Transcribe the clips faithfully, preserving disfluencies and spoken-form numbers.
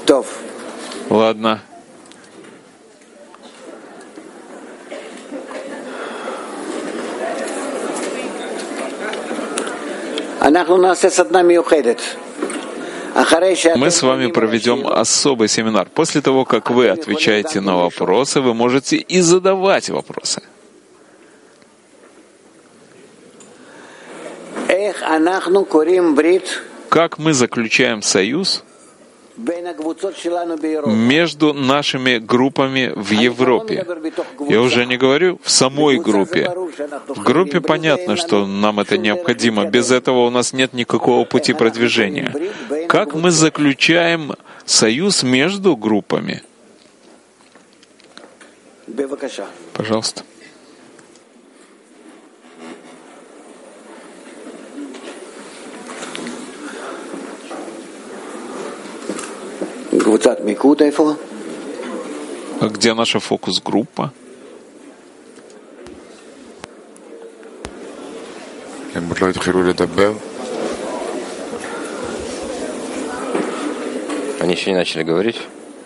Ладно. Мы с вами проведем особый семинар. После того, как вы отвечаете на вопросы, вы можете и задавать вопросы. Как мы заключаем союз между нашими группами в Европе? Я уже не говорю в самой группе. В группе понятно, что нам это необходимо. Без этого у нас нет никакого пути продвижения. Как мы заключаем союз между группами? Пожалуйста. А где наша фокус-группа? Они еще не начали говорить.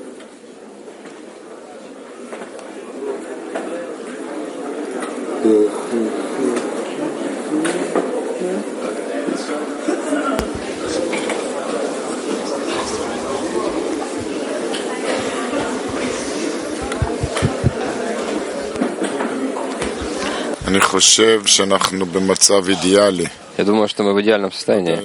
Я думаю, что мы в идеальном состоянии.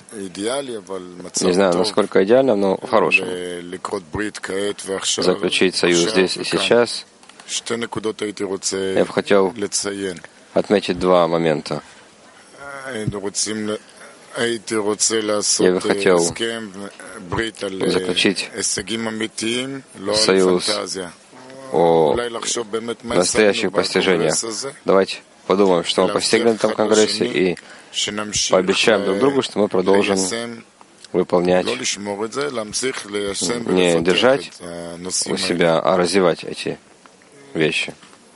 Не знаю, насколько идеальном, но в хорошем. Заключить союз здесь и сейчас. Я бы хотел отметить два момента. Я бы хотел заключить союз о настоящих постижениях. Давайте подумаем, что мы постигли на этом конгрессе, и пообещаем друг другу, что мы продолжим выполнять, не держать у себя, а развивать эти вещи.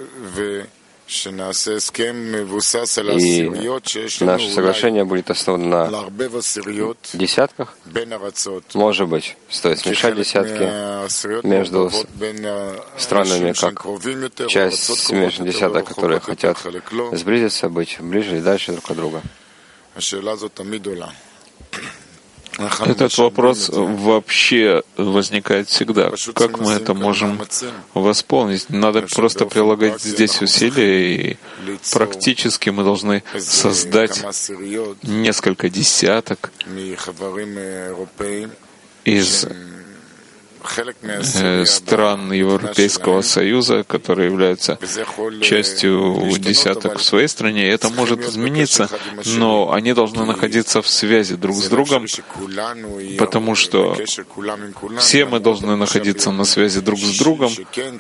И наше соглашение будет основано на десятках. Может быть, стоит смешать десятки между странами, как часть смешанных десяток, которые хотят сблизиться, быть ближе и дальше друг от друга. Этот вопрос вообще возникает всегда. Как мы это можем восполнить? Надо просто прилагать здесь усилия, и практически мы должны создать несколько десяток из стран Европейского Союза, которые являются частью десяток в своей стране. Это может измениться, но они должны находиться в связи друг с другом, потому что все мы должны находиться на связи друг с другом.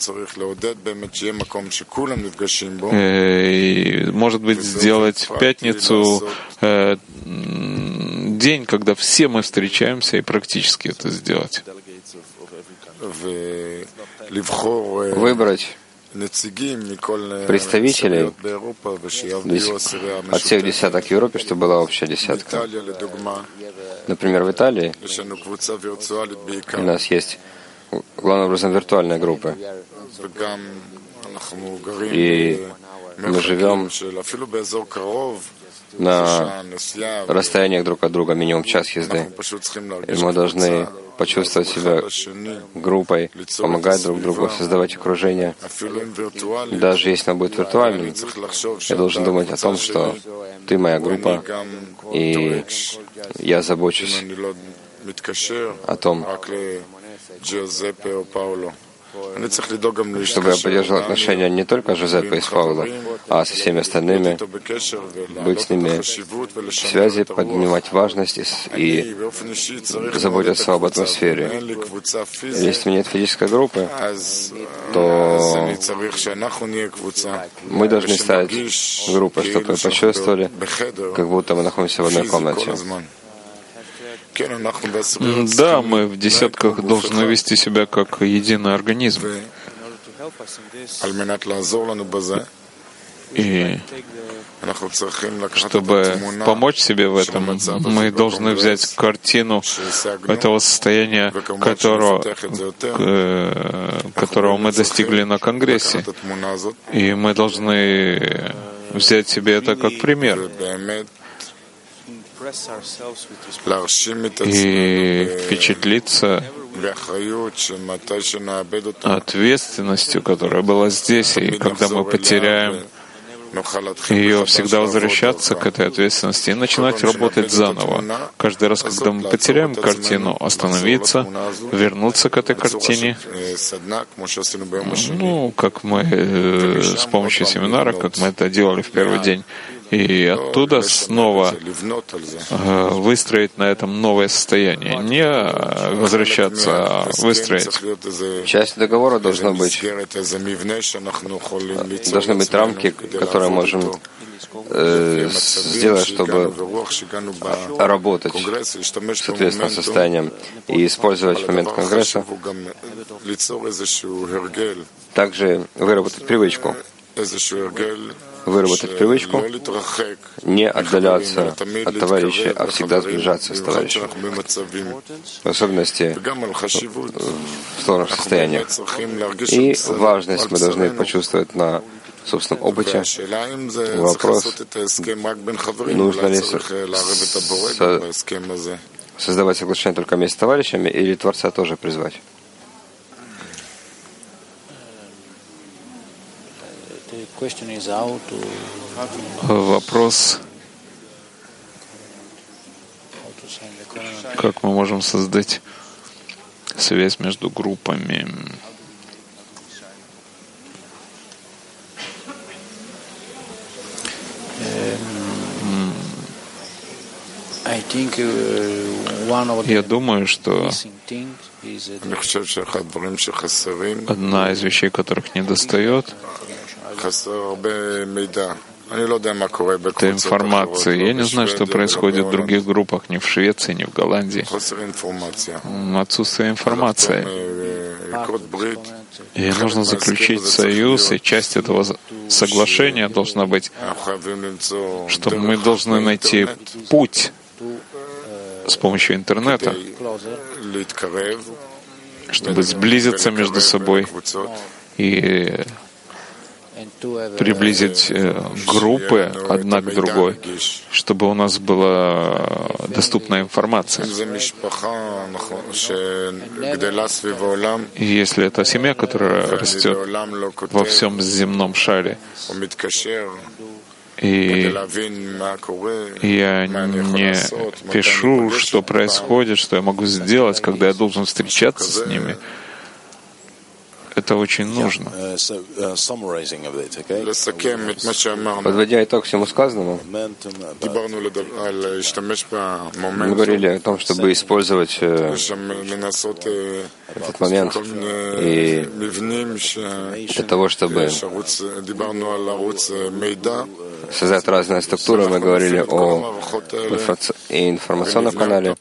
И, может быть, сделать в пятницу день, когда все мы встречаемся, и практически это сделать. Выбрать представителей от всех десяток в Европе, чтобы была общая десятка. Например, в Италии у нас есть главным образом виртуальные группы. И мы живем на расстояниях друг от друга минимум час езды. И мы должны почувствовать себя группой, помогать друг другу, создавать окружение. Даже если оно будет виртуальным, я должен думать о том, что ты моя группа, и я забочусь о том, чтобы я поддерживал отношения не только с Жозеппе и с Пауло, а со всеми остальными, быть с ними в связи, поднимать важность и, и заботиться об атмосфере. Если нет физической группы, то мы должны стать группой, чтобы мы почувствовали, как будто мы находимся в одной комнате. Да, мы в десятках должны вести себя как единый организм. И чтобы помочь себе в этом, мы должны взять картину этого состояния, которого, которого мы достигли на Конгрессе. И мы должны взять себе это как пример. И впечатлиться ответственностью, которая была здесь, и когда мы потеряем ее, всегда возвращаться к этой ответственности и начинать работать заново. Каждый раз, когда мы потеряем картину, остановиться, вернуться к этой картине, ну, как мы э, с помощью семинара, как мы это делали в первый день, и оттуда снова э, выстроить на этом новое состояние. Не возвращаться, а выстроить. Часть договора должна быть, должны быть рамки, которые можем э, сделать, чтобы работать с ответственным состоянием и использовать в момент Конгресса. Также выработать привычку. Выработать привычку не отдаляться от товарищей, а всегда сближаться с товарищем. В особенности в сложных состояниях. И важность мы должны почувствовать на собственном опыте. Вопрос, нужно ли со- создавать соглашение только вместе с товарищами или Творца тоже призвать? Вопрос, как мы можем создать связь между группами. Я думаю, что одна из вещей, которых недостает, это информация. Я не знаю, что происходит в других группах, ни в Швеции, ни в Голландии. Отсутствие информации. И нужно заключить союз, и часть этого соглашения должна быть, что мы должны найти путь с помощью интернета, чтобы сблизиться между собой и приблизить группы одна к другой, чтобы у нас была доступная информация. И если это семья, которая растет во всем земном шаре, и я не пишу, что происходит, что я могу сделать, когда я должен встречаться с ними, это очень нужно. Подводя итог всему сказанному, мы говорили о том, чтобы использовать этот момент и для того, чтобы создать разные структуры. Мы говорили о информационном канале,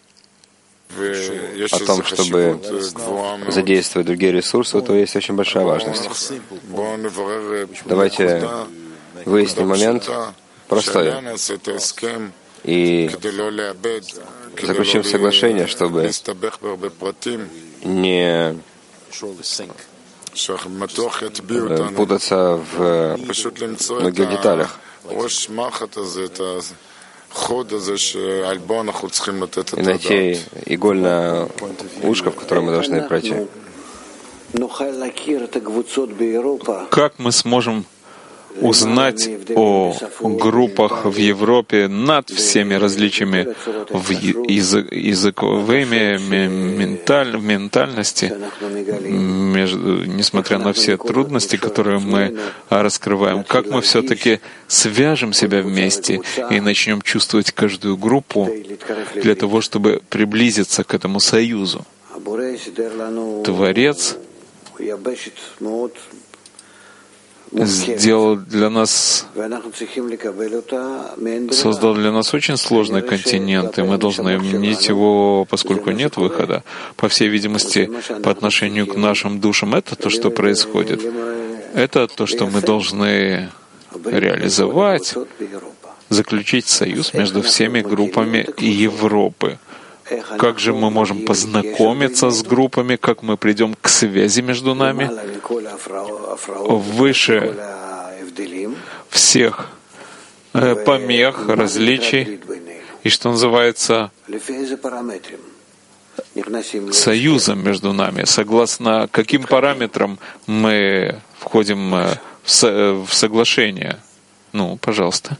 о том, чтобы задействовать другие ресурсы, то есть очень большая важность. Давайте выясним момент простой и заключим соглашение, чтобы не путаться в многих деталях. И найти игольное ушко, в которое мы должны пройти. Как мы сможем узнать о группах в Европе над всеми различиями в языковыми, менталь, ментальности, между, несмотря на все трудности, которые мы раскрываем, как мы все-таки свяжем себя вместе и начнем чувствовать каждую группу для того, чтобы приблизиться к этому союзу. Творец сделал для нас, создал для нас очень сложный континент, и мы должны иметь его, поскольку нет выхода. По всей видимости, по отношению к нашим душам, это то, что происходит. Это то, что мы должны реализовать, заключить союз между всеми группами Европы. Как же мы можем познакомиться с группами, как мы придем к связи между нами, выше всех помех, различий, и, что называется, союзом между нами, согласно каким параметрам мы входим в, со- в соглашение. Ну, пожалуйста.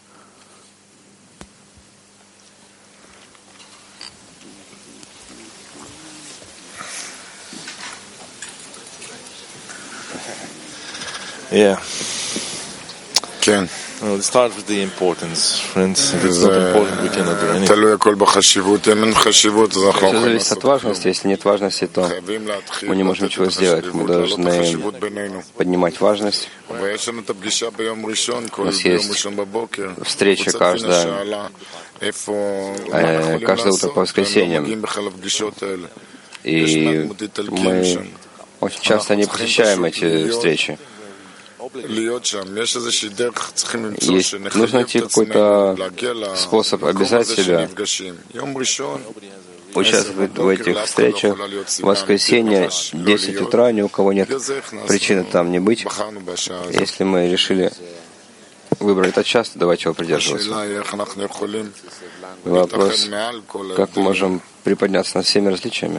Yeah. כן. Well, let's start with the importance, friends. If it's not important, we cannot do anything. תלוי הכל בחשיבות. אם אין חשיבות, אז אנחנו לא Все יכולים зависит לעשות от важности. Если нет важности, то חייבים להתחיל мы не можем לתת ничего את сделать. Мы החשיבות, להעלות את должны החשיבות בינינו. поднимать важность. ויש לנו את הפגישה ביום ראשון, כל нас ביום есть ראשון בבוקר. встреча קבוצת каждая, פינה שאלה איפה, э, מה אנחנו יכולים каждое утро לעשות, по והם לא воскресеньям. מגיעים בכלל לפגישות האלה. יש И מעט איטלקים мы שם. очень часто не посещаем эти встречи. Есть, нужно найти какой-то способ обязать себя участвовать в этих встречах. В воскресенье, десять утра, ни у кого нет причины там не быть. Если мы решили выбрать этот час, то давайте его придерживаться. Вопрос, как мы можем приподняться над всеми различиями?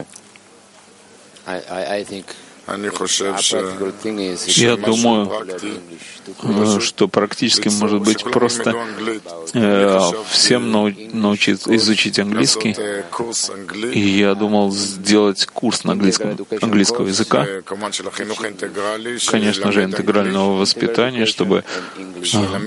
Я думаю, что практически может быть просто э, всем нау- научиться изучить английский. И я думал сделать курс на английском, английского языка, конечно же, интегрального воспитания, чтобы э,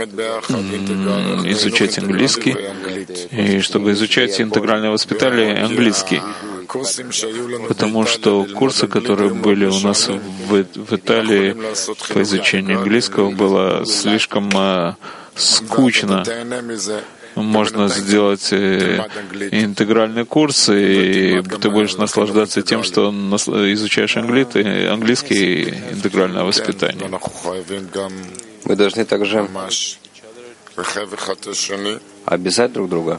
изучать английский, и чтобы изучать интегральное воспитание и английский. Потому что курсы, которые были у нас в, в Италии по изучению английского, было слишком э, скучно. Можно сделать э, интегральный курс, и ты будешь наслаждаться тем, что изучаешь английский, английский и интегральное воспитание. Мы должны также обязать друг друга,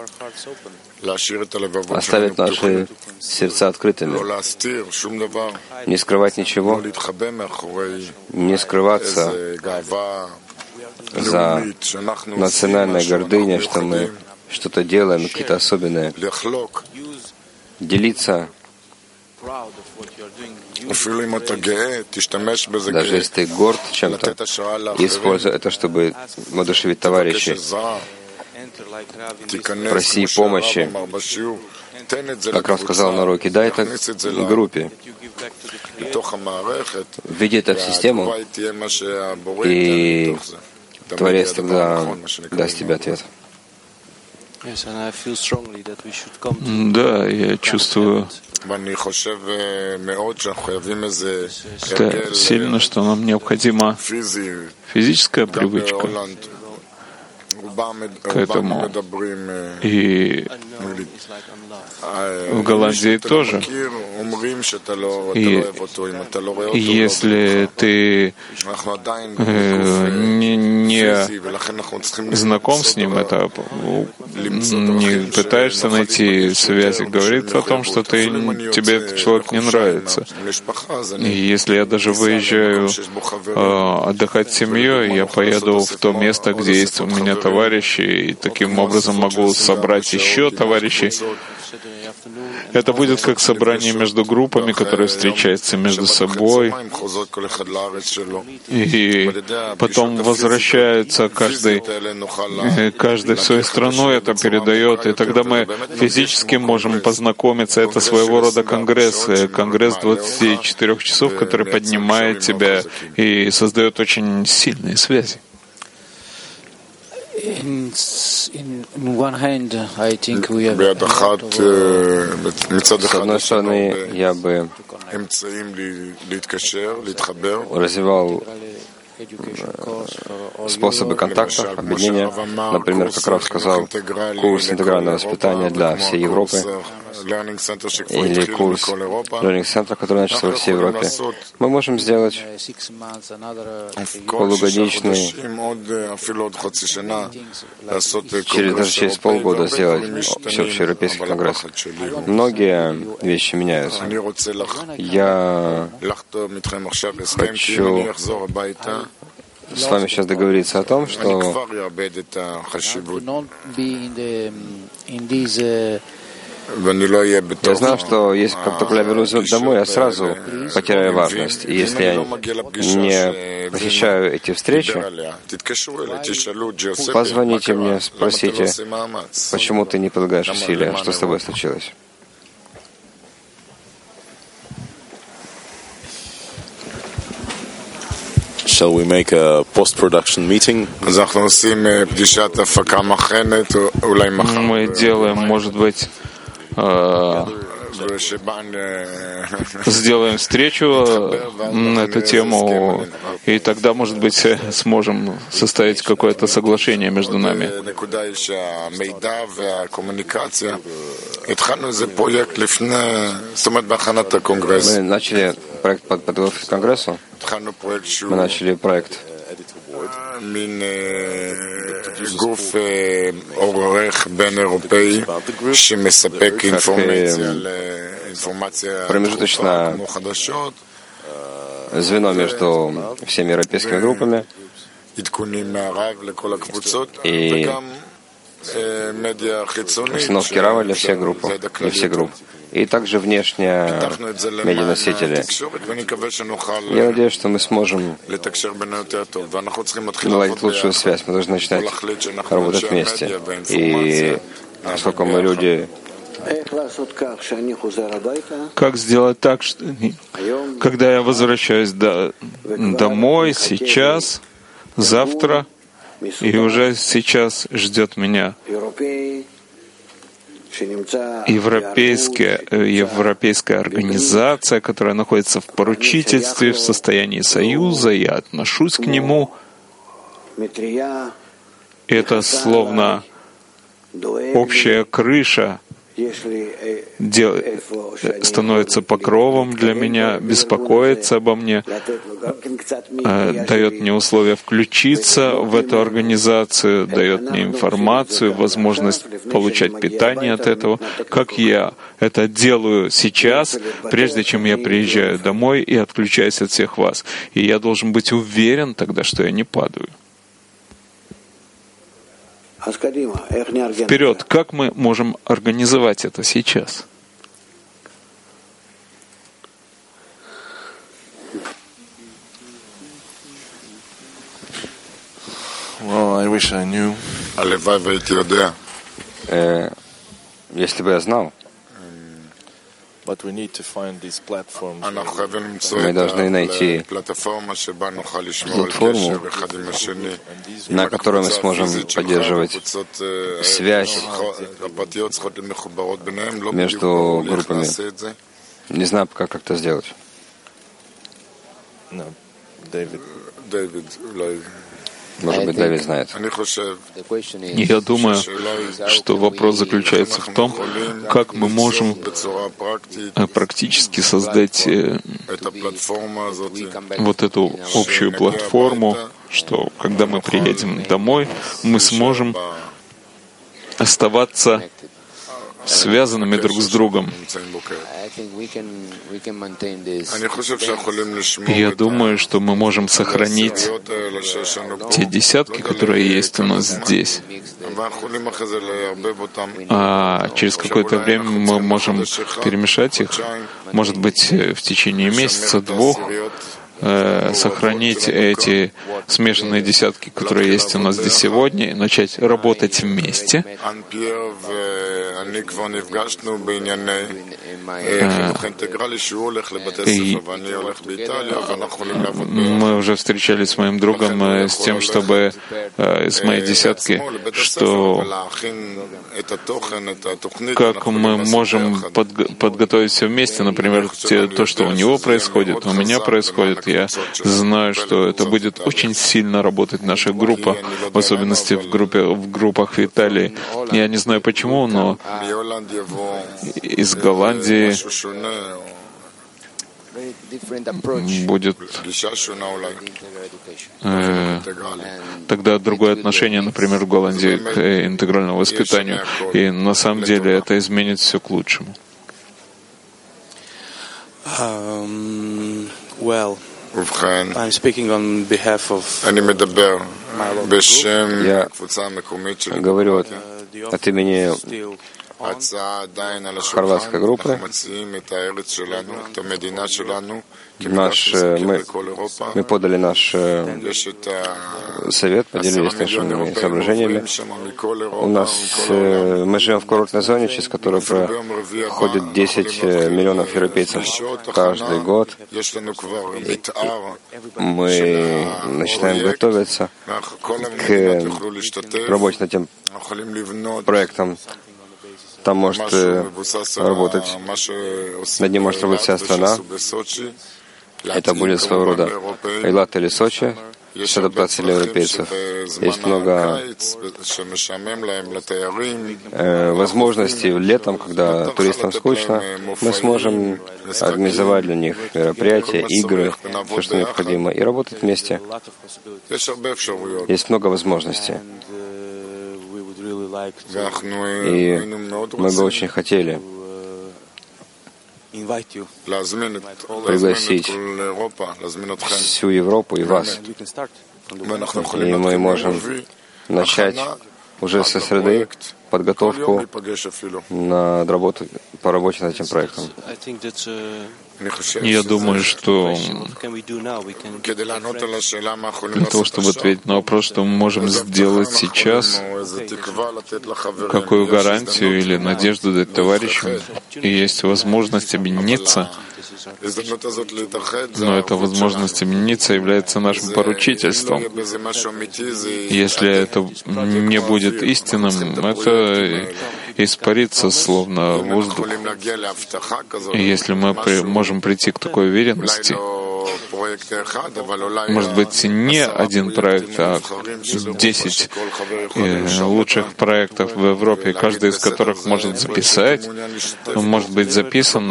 оставить наши сердца открытыми, не скрывать ничего, не скрываться за национальной гордыней, что мы что-то делаем, какие-то особенные, делиться. Даже если ты горд чем-то, используй это, чтобы воодушевить товарищей. Проси помощи. Как раз сказал на уроке, дай это группе. Введи это в систему, и Творец тогда даст тебе ответ. Да, я чувствую это сильно, что нам необходима физическая привычка к этому. И в Голландии тоже. И если ты э, не, не знаком с ним, это не пытаешься найти связи, говорит о том, что ты, тебе этот человек не нравится. И если я даже выезжаю э, отдыхать с семьей, я поеду в то место, где есть у меня товарищи, и таким образом могу собрать еще товарищей. Это будет как собрание между группами, которые встречаются между собой, и потом возвращаются каждый, каждый в свою страну, это передает, и тогда мы физически можем познакомиться. Это своего рода конгресс, конгресс двадцати четырёх часов, который поднимает тебя и создает очень сильные связи. In, in, in one hand, I think we have С одной стороны, я бы развивал способы контактов, объединения. Например, как Рав сказал, курс интегрального воспитания для всей Европы или курс Learning Center, который начался во всей Европе. Мы можем сделать полугодичный, через, даже через полгода сделать всеобщеевропейский конгресс. Многие вещи меняются. Я хочу с вами сейчас договориться о том, что я знаю, что если как только я вернусь домой, я сразу потеряю важность. И если я не посещаю эти встречи, позвоните мне, спросите, почему ты не прилагаешь усилия, что с тобой случилось. Shall we make a post-production meeting? Мы делаем, может быть, сделаем встречу на эту тему, и тогда, может быть, сможем составить какое-то соглашение между нами. Мы начали проект подготовки к Конгрессу. Мы начали проект גוף עורך בין אירופאי שמספק אינפורמציה כמו חדשות, звено между всеми европейскими группами עדכונים מהרב לכל הקבוצות и וגם медиа חיצונית установки Рава для всех групп, для всех групп. И также внешние медианосители. Я надеюсь, что мы сможем наладить лучшую связь. Мы должны начинать работать вместе. И поскольку мы люди... Как сделать так, что когда я возвращаюсь до, домой, сейчас, завтра, и уже сейчас ждет меня Европейская, европейская организация, которая находится в поручительстве, в состоянии союза, я отношусь к нему. Это словно общая крыша дел... становится покровом для меня, беспокоится обо мне, дает мне условия включиться в эту организацию, дает мне информацию, возможность получать питание от этого, как я это делаю сейчас, прежде чем я приезжаю домой и отключаюсь от всех вас. И я должен быть уверен тогда, что я не падаю. Вперед! Как мы можем организовать это сейчас? Well, I wish I knew. Э, если бы я знал, But we need to find these platforms. мы должны найти платформу, на которой мы сможем поддерживать связь между группами. Не знаю, пока как это сделать. No, David. Может быть, Давид знает. Я думаю, что вопрос заключается в том, как мы можем практически создать вот эту общую платформу, что когда мы приедем домой, мы сможем оставаться связанными друг с другом. И я думаю, что мы можем сохранить те десятки, которые есть у нас здесь. А через какое-то время мы можем перемешать их, может быть, в течение месяца, двух, сохранить эти смешанные десятки, которые есть у нас здесь сегодня, и начать работать вместе. Мы уже встречались с моим другом с тем, чтобы из моей десятки, что как мы можем подго- подготовить все вместе, например, те, то, что у него происходит, у меня происходит. Я знаю, что это будет очень сильно работать наша группа, в особенности в группе в группах в Италии. Я не знаю почему, но из Голландии будет э, тогда другое отношение, например, в Голландии к интегральному воспитанию. И на самом деле это изменит все к лучшему. Um, well, I'm speaking on behalf of Я говорю от, от имени хорватской группы. Наш, мы, мы подали наш совет, поделились нашими соображениями. У нас, мы живем в курортной зоне, через которую проходит десять миллионов европейцев каждый год. И мы начинаем готовиться к работе над тем проектом. Там может работать, над ним может работать вся страна. Это будет своего рода Эйлат или Сочи с адаптацией для европейцев. Есть много э, возможностей летом, когда туристам скучно, мы сможем организовать для них мероприятия, игры, все, что необходимо, и работать вместе. Есть много возможностей. И мы бы очень хотели пригласить всю Европу и вас. И мы можем начать уже со среды подготовку на работу, по работе над этим проектом. Я думаю, что для того, чтобы ответить на вопрос, что мы можем сделать сейчас, какую гарантию или надежду дать товарищам, и есть возможность объединиться, но эта возможность объединиться является нашим поручительством. Если это не будет истинным, это испарится словно воздух. И если мы при, можем прийти к такой уверенности, может быть, не один проект, а десять лучших проектов в Европе, каждый из которых может записать, может быть записан,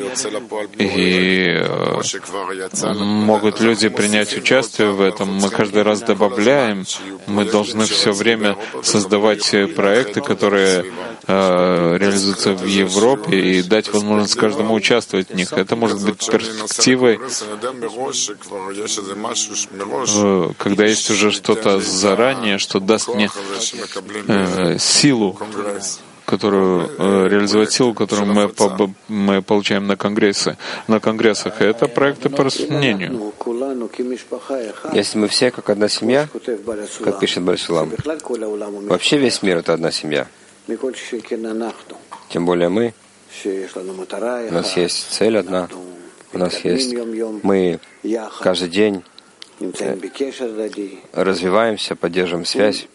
и могут люди принять участие в этом. Мы каждый раз добавляем, мы должны все время создавать проекты, которые реализуются в Европе, и дать возможность каждому участвовать в них. Это может быть перспективой, когда есть уже что-то заранее, что даст мне э, силу, которую э, реализовать силу, которую мы, по, мы получаем на конгрессы, на конгрессах. И это проекты по рассмотрению. Если мы все как одна семья, как пишет Баль-Сулам, вообще весь мир — это одна семья. Тем более мы, у нас есть цель одна, у нас есть, мы каждый день развиваемся, поддерживаем связь.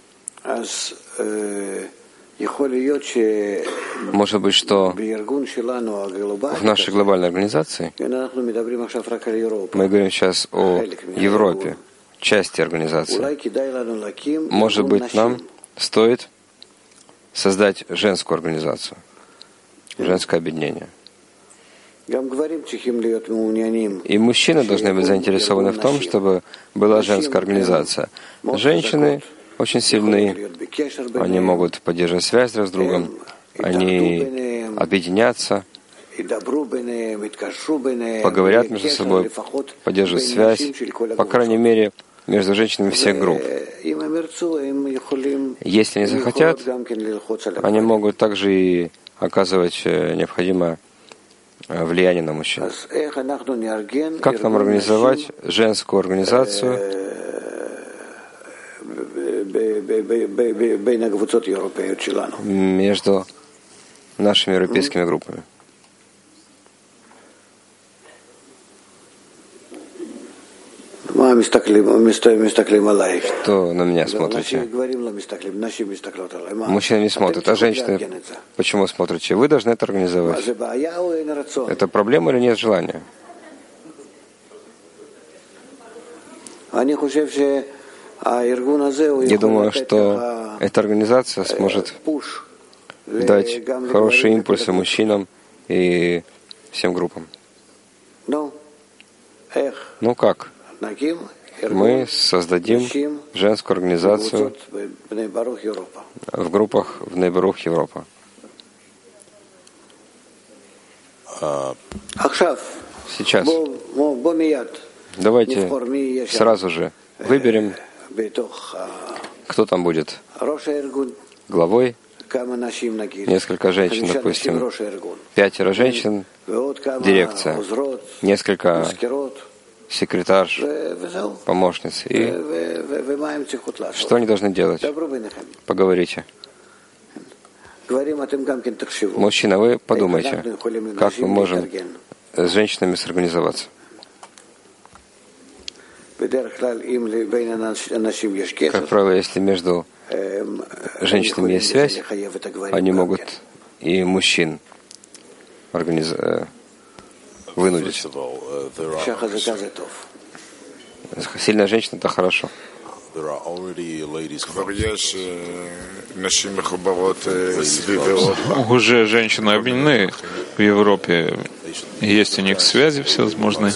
Может быть, что в нашей глобальной организации, мы говорим сейчас о Европе, части организации, может быть, нам стоит создать женскую организацию, женское объединение. И мужчины должны быть заинтересованы в том, чтобы была женская организация. Женщины очень сильны, они могут поддерживать связь друг с другом, они объединятся, поговорят между собой, поддерживают связь, по крайней мере, между женщинами всех групп. Если они захотят, они могут также и оказывать необходимое влияние на мужчин. Как нам организовать женскую организацию между нашими европейскими группами. Кто на меня смотрите? Мужчины не смотрят, а женщины почему смотрите? Вы должны это организовать. Это проблема или нет желания? Я думаю, что эта организация сможет дать хорошие импульсы мужчинам и всем группам. Ну как? Мы создадим женскую организацию в группах в Ней-Барух Европа. Сейчас. Давайте сразу же выберем, кто там будет главой. Несколько женщин, допустим, пятеро женщин, дирекция, несколько секретарш, помощниц. И что они должны делать? Поговорите. Мужчина, вы подумайте, как мы можем с женщинами сорганизоваться. Как правило, если между женщинами есть связь, они могут и мужчин организ... вынудить. Сильная женщина — это хорошо. Уже женщины объединены в Европе. Есть у них связи всевозможные.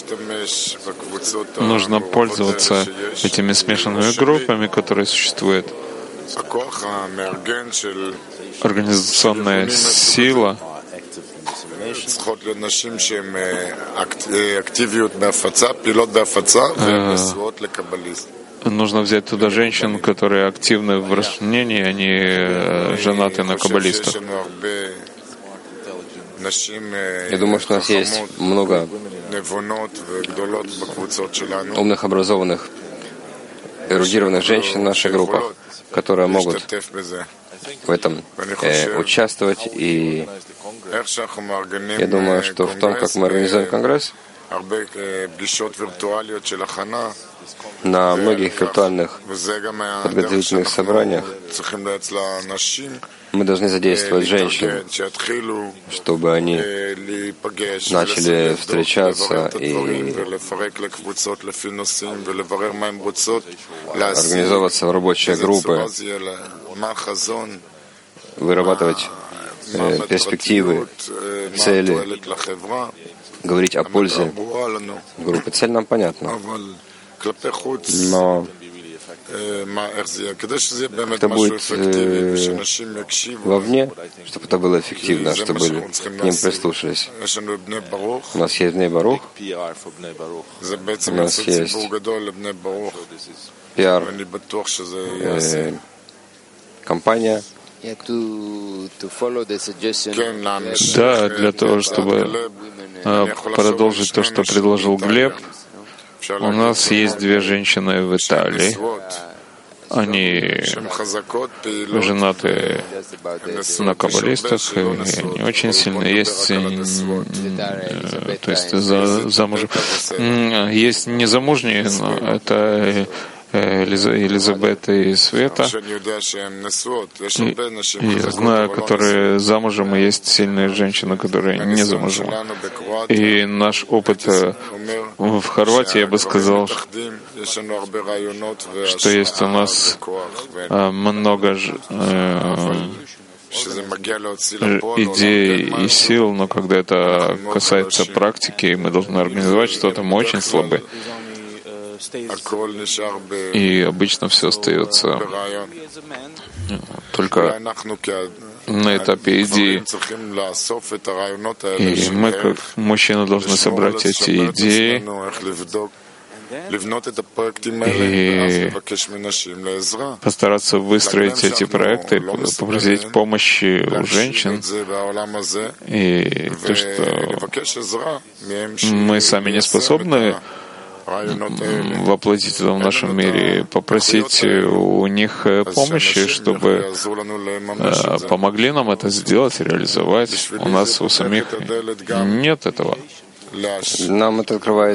Нужно пользоваться этими смешанными группами, которые существуют. Организационная сила нужно взять туда женщин, которые активны в распространении, они женаты на каббалистах. Я думаю, что у нас есть много умных, образованных, эрудированных женщин в наших группах, которые могут в этом э, участвовать. И я думаю, что в том, как мы организуем конгресс, на многих виртуальных подготовительных собраниях мы должны задействовать женщин, чтобы они начали встречаться и организовываться в рабочие группы, вырабатывать э, перспективы, цели, говорить о пользе группы. Цель нам понятна. Но это будет э, вовне, чтобы это было эффективно, чтобы к ним прислушались. У нас есть Ней-Барух, у нас есть пиар э, компания. Да, для того, чтобы э, продолжить то, что предложил Глеб, у нас есть две женщины в Италии. Они женаты на каббалистах, и они очень сильные. Есть, то есть за, замужем. Есть незамужние, но это Елизабета и Света. И, я знаю, которые замужем, и есть сильные женщины, которые не замужем. И наш опыт в Хорватии, я бы сказал, что есть у нас много идей и сил, но когда это касается практики, мы должны организовать что-то, мы очень слабы. И обычно все остается только на этапе идеи. И мы, как мужчины, должны собрать эти идеи и постараться выстроить эти проекты, попросить помощи у женщин. И то, что мы сами не способны воплотить это в нашем мире, попросить у них помощи, чтобы помогли нам это сделать, реализовать. У нас у самих нет этого. Нам это открывает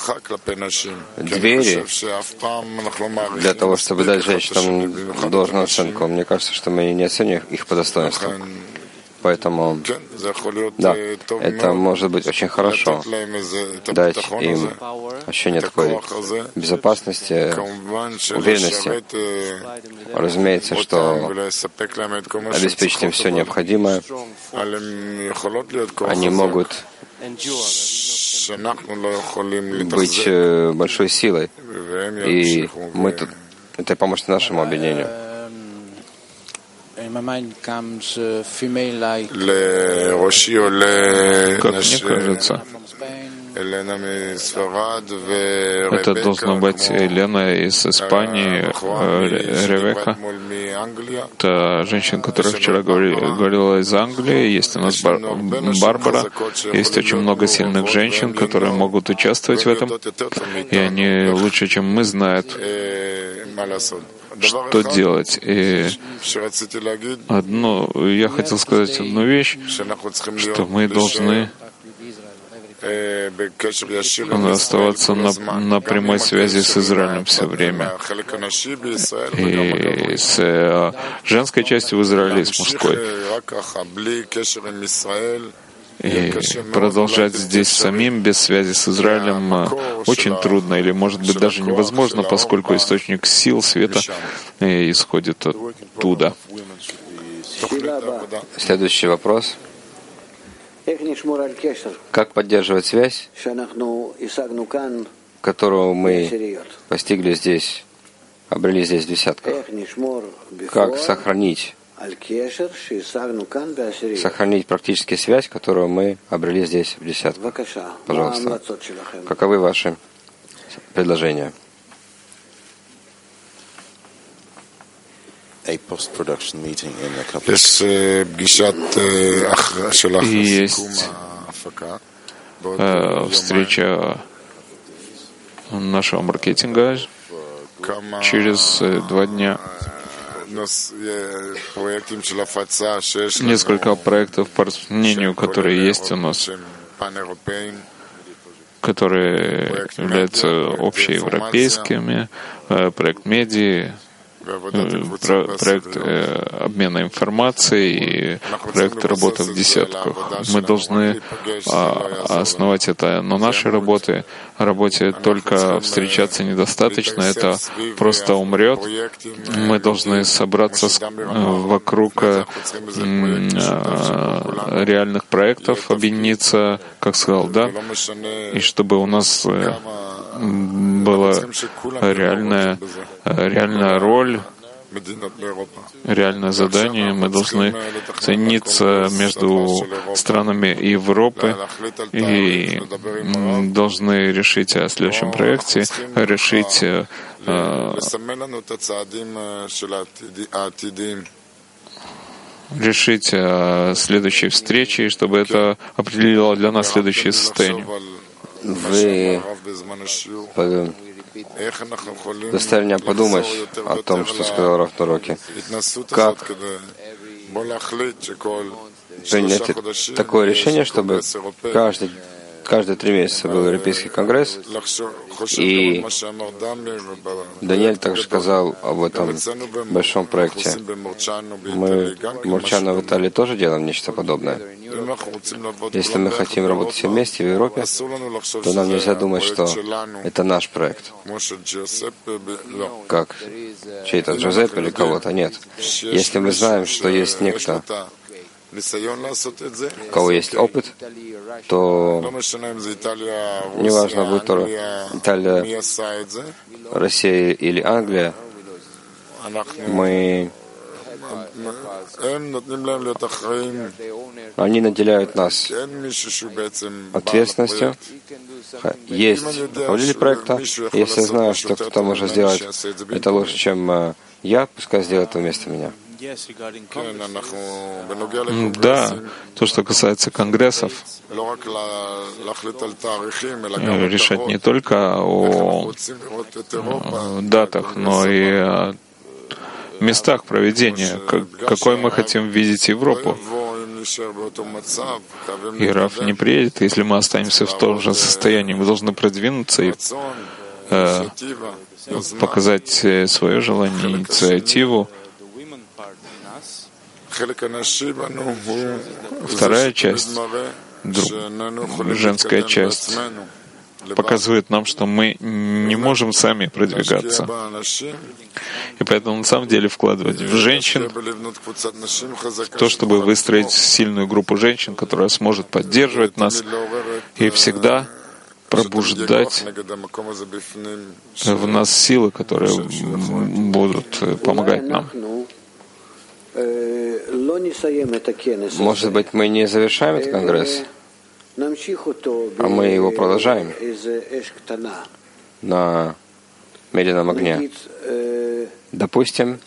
двери для того, чтобы дать женщинам должную оценку. Мне кажется, что мы не оценим их по достоинству. Поэтому, да, это может быть очень хорошо, дать им ощущение такой безопасности, уверенности. Разумеется, что обеспечить им все необходимое. Они могут быть большой силой, и мы тут, это поможет нашему объединению. Как мне кажется, это должна быть Елена из Испании, Ревека. Это женщина, которая вчера говорила из Англии. Есть у нас Бар- Барбара. Есть очень много сильных женщин, которые могут участвовать в этом. И они лучше, чем мы, знают, что делать. И одно, я хотел сказать одну вещь, что мы должны оставаться на, на прямой связи с Израилем все время. И с э, женской частью в Израиле, и с мужской. И продолжать здесь самим, без связи с Израилем, очень трудно, или, может быть, даже невозможно, поскольку источник сил, света исходит оттуда. Следующий вопрос. Как поддерживать связь, которую мы постигли здесь, обрели здесь в десятках? Как сохранить, сохранить практически связь, которую мы обрели здесь в десятках? Пожалуйста. Каковы ваши предложения? И есть э, встреча нашего маркетинга через э, два дня. Несколько проектов по распространению, которые есть у нас, которые являются общеевропейскими, э, проект медиа, проект обмена информацией и проект работы в десятках. Мы должны основать это на нашей работе. Работе только встречаться недостаточно, это просто умрет. Мы должны собраться вокруг реальных проектов, объединиться, как сказал, да, и чтобы у нас была реальная, реальная роль, реальное задание. Мы должны соединиться между странами Европы и должны решить о следующем проекте, решить э, решить о следующей встрече, чтобы это определило для нас следующее состояние. Вы заставили меня подумать о том, что сказал Рав на уроке. Как принять такое решение, чтобы каждый, каждые три месяца был Европейский конгресс, и Даниэль также сказал об этом большом проекте. Мы в Мурчано в Италии тоже делаем нечто подобное. Если мы хотим работать все вместе в Европе, то нам нельзя думать, что это наш проект. Как чей-то Джозеп или кого-то. Нет. Если мы знаем, что есть некто, у кого есть опыт, то неважно, будет то Италия, Россия или Англия, мы они наделяют нас ответственностью. Есть руководитель проекта. Если знаю, что кто-то может сделать это лучше, чем я, пускай сделает это вместо меня. Да, то, что касается конгрессов, решать не только о датах, но и о местах проведения, какой мы хотим видеть Европу. И Рав не приедет, если мы останемся в том же состоянии. Мы должны продвинуться и э, показать свое желание, инициативу. Вторая часть, женская часть, показывает нам, что мы не можем сами продвигаться. И поэтому на самом деле вкладывать в женщин, в то, чтобы выстроить сильную группу женщин, которая сможет поддерживать нас и всегда пробуждать в нас силы, которые будут помогать нам. Может быть, мы не завершаем этот конгресс, а мы его продолжаем на медленном огне. Допустим,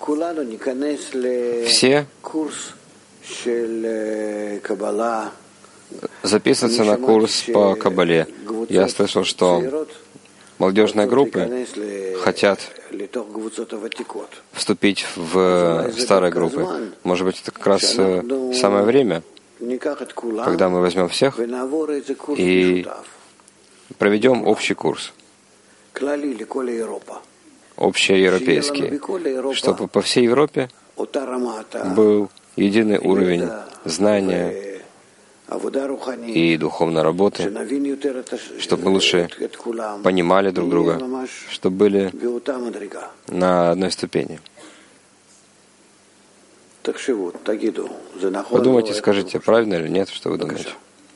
все записываться на курс по Каббале. Я слышал, что молодежные группы хотят вступить в старые группы. Может быть, это как раз самое время, когда мы возьмем всех и проведем общий курс, общеевропейский, чтобы по всей Европе был единый уровень знания и духовной работы, чтобы мы лучше понимали друг друга, чтобы были на одной ступени. Подумайте, скажите, правильно или нет, что вы думаете?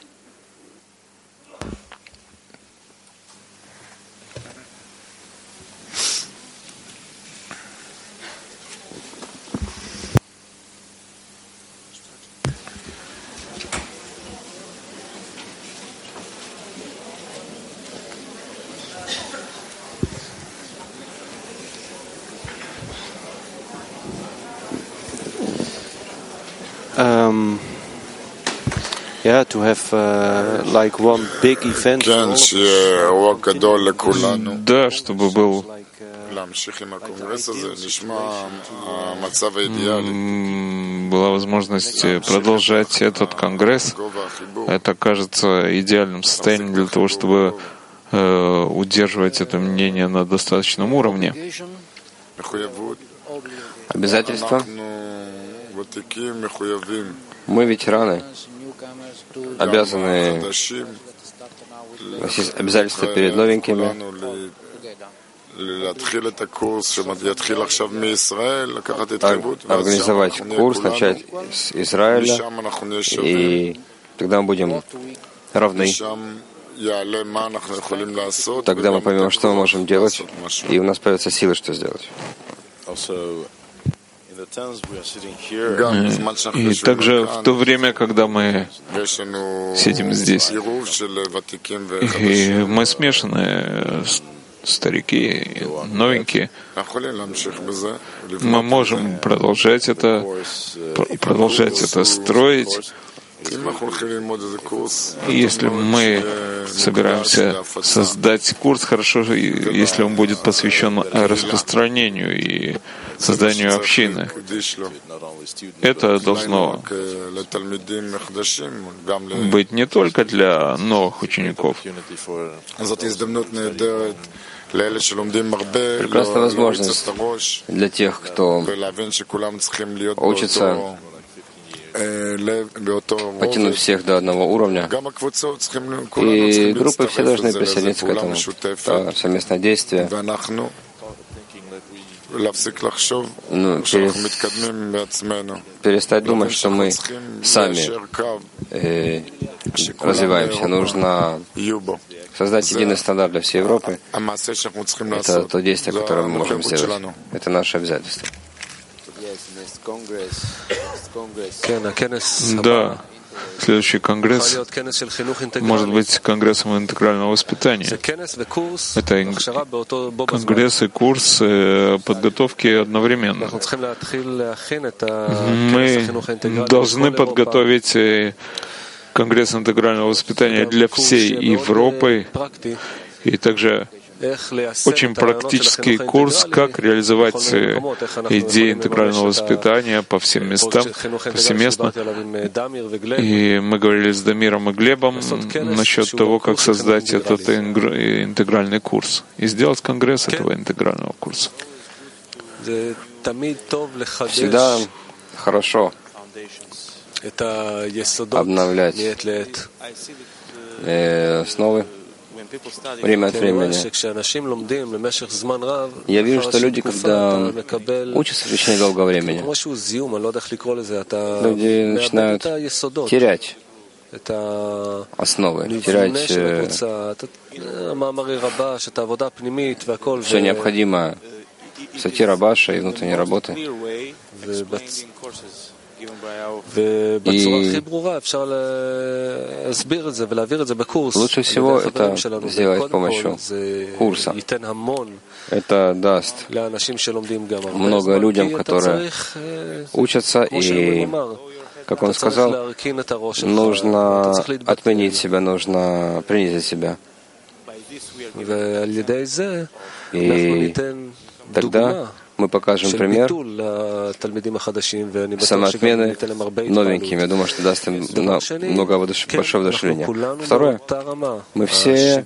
Um, yeah, to have uh, like one big event. Да, чтобы был была возможность продолжать этот конгресс. Это кажется идеальным состоянием для того, чтобы э, удерживать это мнение на достаточном уровне. Обязательства. Мы, ветераны, обязаны носить обязательства перед новенькими, организовать курс, начать с Израиля, и тогда мы будем равны. Тогда мы поймем, что мы можем делать, и у нас появятся силы, что сделать. И также в то время, когда мы сидим здесь, и мы смешаны, старики и новенькие, мы можем продолжать это, продолжать это строить. Если мы собираемся создать курс, хорошо, если он будет посвящен распространению и созданию общины. Это должно быть не только для новых учеников. Прекрасная возможность для тех, кто учится потянуть всех до одного уровня. И группы все должны присоединиться к этому. Это совместное действие. Ну, перестать думать, что мы сами э, развиваемся. Нужно создать единый стандарт для всей Европы. Это то действие, которое мы можем сделать. Это наше обязательство. Да, Следующий конгресс может быть конгрессом интегрального воспитания. Это конгресс и курс подготовки одновременно. Мы должны подготовить конгресс интегрального воспитания для всей Европы и также очень практический курс, как реализовать идеи интегрального воспитания по всем местам, повсеместно. И мы говорили с Дамиром и Глебом насчет того, как создать этот интегральный курс и сделать конгресс этого интегрального курса. Всегда хорошо обновлять э, основы время от времени. Я вижу, что люди, когда учатся в течение долгого времени, люди начинают терять основы, терять э, все необходимое в статье Рабаша и внутренней работы. И лучше всего это сделать с помощью курса. Это даст много людям, которые учатся, и, как он сказал, нужно отменить себя, нужно принизить себя. И тогда мы покажем пример самоотмены новеньким. Я думаю, что даст им много большого вдохновения. Второе. Мы все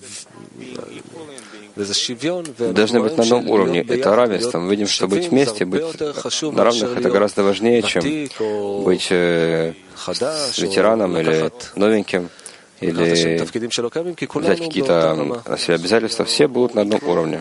должны быть на одном уровне. Это равенство. Мы видим, что быть вместе, быть на равных, это гораздо важнее, чем быть с ветераном или новеньким, или взять какие-то на себя обязательства. Все будут на одном уровне.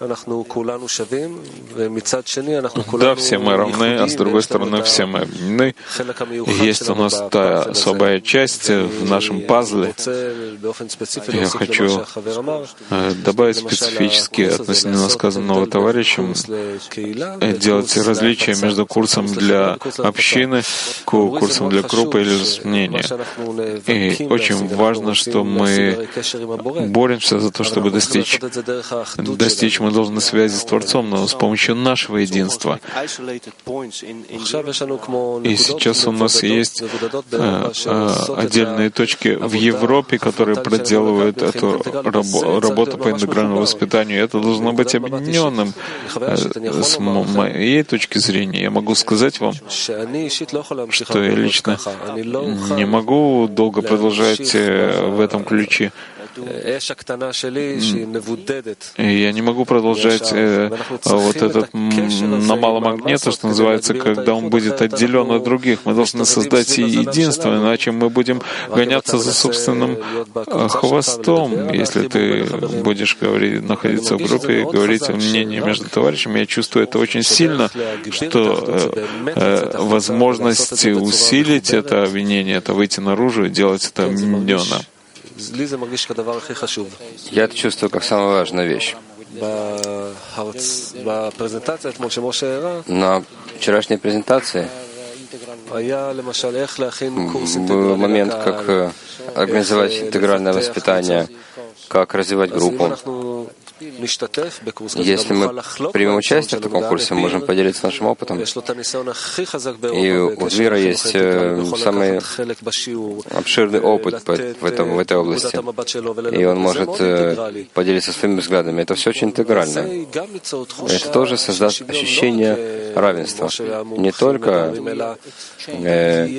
Да, все мы равны, а с другой стороны, все мы объединены. Есть у нас та особая часть в нашем пазле. Я хочу добавить специфически относительно сказанного товарищем, делать различия между курсом для общины, курсом для группы или разъяснения. И очень важно, что мы боремся за то, чтобы достичь, достичь мы должны связи с Творцом, но с помощью нашего единства. И сейчас у нас есть э, э, отдельные точки в Европе, которые проделывают эту рабо- работу по интегральному воспитанию. Это должно быть объединенным. Э, с моей точки зрения, я могу сказать вам, что я лично не могу долго продолжать э, в этом ключе. Я не могу продолжать э, вот этот на малом огне, то, что называется, когда он будет отделен от других. Мы должны создать единство, иначе мы будем гоняться за собственным хвостом. Если ты будешь говорить, находиться в группе и говорить мнение между товарищами, я чувствую это очень сильно, что э, э, возможность усилить это обвинение, это выйти наружу и делать это объединенно. Я это чувствую как самая важная вещь. На вчерашней презентации был момент, как организовать интегральное воспитание, как развивать группу. Если мы примем участие в таком курсе, мы можем поделиться нашим опытом. И у Двира есть самый обширный опыт в, этом, в этой области. И он может поделиться своими взглядами. Это все очень интегрально. Это тоже создаст ощущение равенства. Не только э,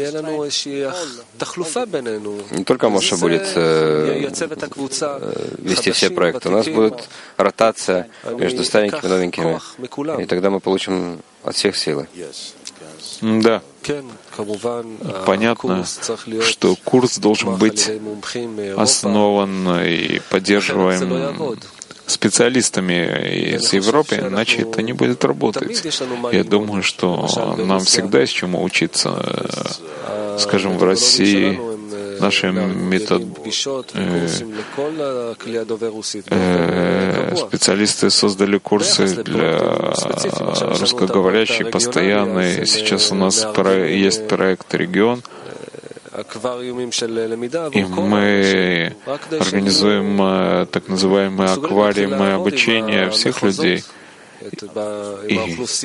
не только Моше будет э, вести все проекты. У нас будет ротация между старенькими и новенькими. И тогда мы получим от всех силы. Да. Понятно, что курс должен быть основан и поддерживаем специалистами из Европы, иначе это не будет работать. Я думаю, что нам всегда есть чему учиться, скажем, в России. Наши метод, э, э, специалисты создали курсы для русскоговорящих, постоянные. Сейчас у нас про, есть проект «Регион». И мы организуем э, так называемые аквариумы обучения всех людей. И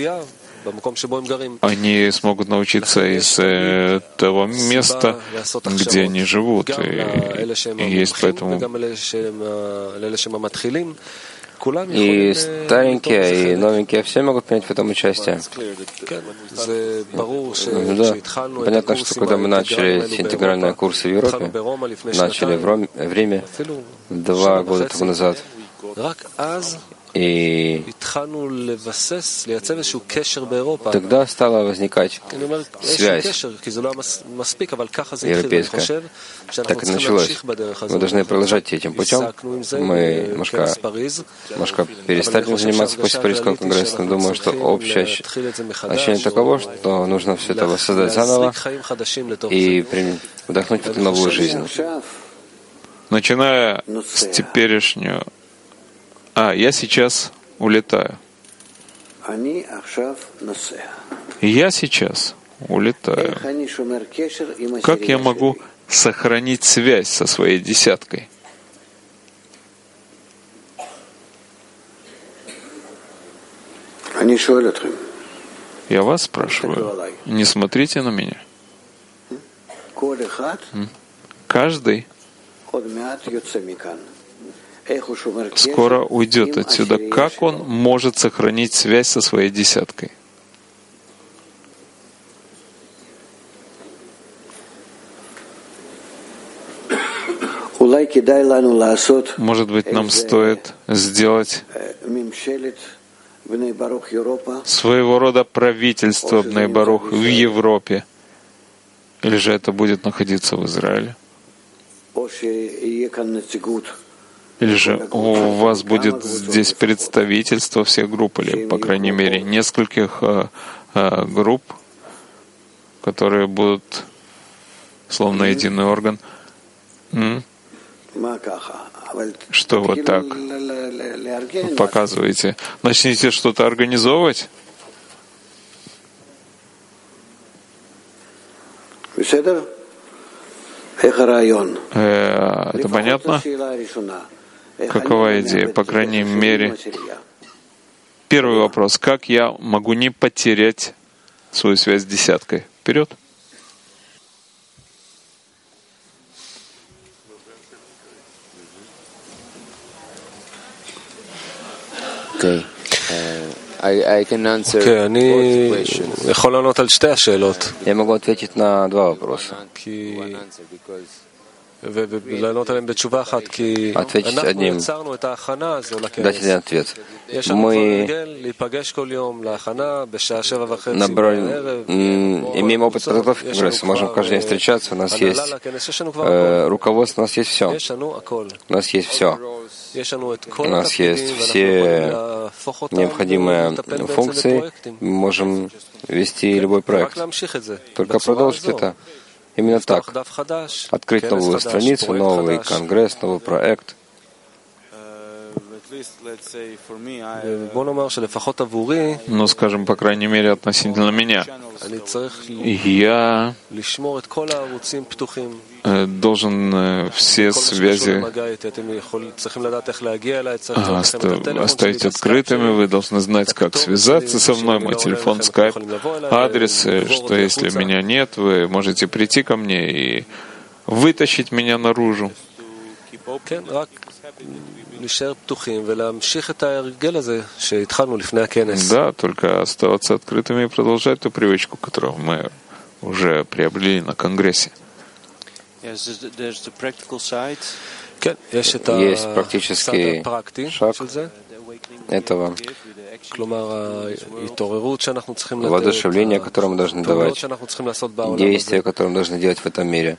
они смогут научиться из э, того места, где они живут. И, и есть поэтому... И старенькие, и новенькие все могут принять в этом участие. Да. Понятно, что когда мы начали эти интегральные курсы в Европе, начали в, Роме, в Риме два года тому назад, и тогда стала возникать связь европейская. Так и началось. Мы должны продолжать этим путем. Мы немножко, немножко перестали заниматься после Парижского конгресса, но думаю, что общее ощущение таково, что нужно все это воссоздать заново и вдохнуть в эту новую жизнь. Начиная с теперешнего. А, я сейчас улетаю. Я сейчас улетаю. Как я могу сохранить связь со своей десяткой? Я вас спрашиваю. Не смотрите на меня. Каждый скоро уйдет отсюда. Как он может сохранить связь со своей десяткой? Может быть, нам стоит сделать своего рода правительство Бней Барух в Европе? Или же это будет находиться в Израиле? Или же у вас будет здесь представительство всех групп, или, по крайней мере, нескольких э, э, групп, которые будут словно единый орган? М? Что вот так показываете? Начните что-то организовывать? Э, это понятно? Какова идея? По крайней мере, первый вопрос. Как я могу не потерять свою связь с десяткой? Вперед! Okay. Я могу ответить на два вопроса. Ответить одним. Дать один ответ. Мы набрали, имеем опыт подготовки к конгрессу, можем каждый день встречаться, у нас есть э, руководство, у нас есть все. У нас есть все. У нас есть все необходимые функции, мы можем вести любой проект. Только продолжить это. Именно так. Открыть новую страницу, новый конгресс, новый проект. Ну, скажем, по крайней мере, относительно меня. Я должен все связи оставить открытыми. Вы должны знать, как связаться со мной. Мой телефон, скайп, адрес, что если меня нет, вы можете прийти ко мне и вытащить меня наружу. Да, только оставаться открытыми и продолжать ту привычку, которую мы уже приобрели на Конгрессе. Есть практический шаг этого, воодушевление, которое мы должны давать, действия, которые мы должны делать в этом мире,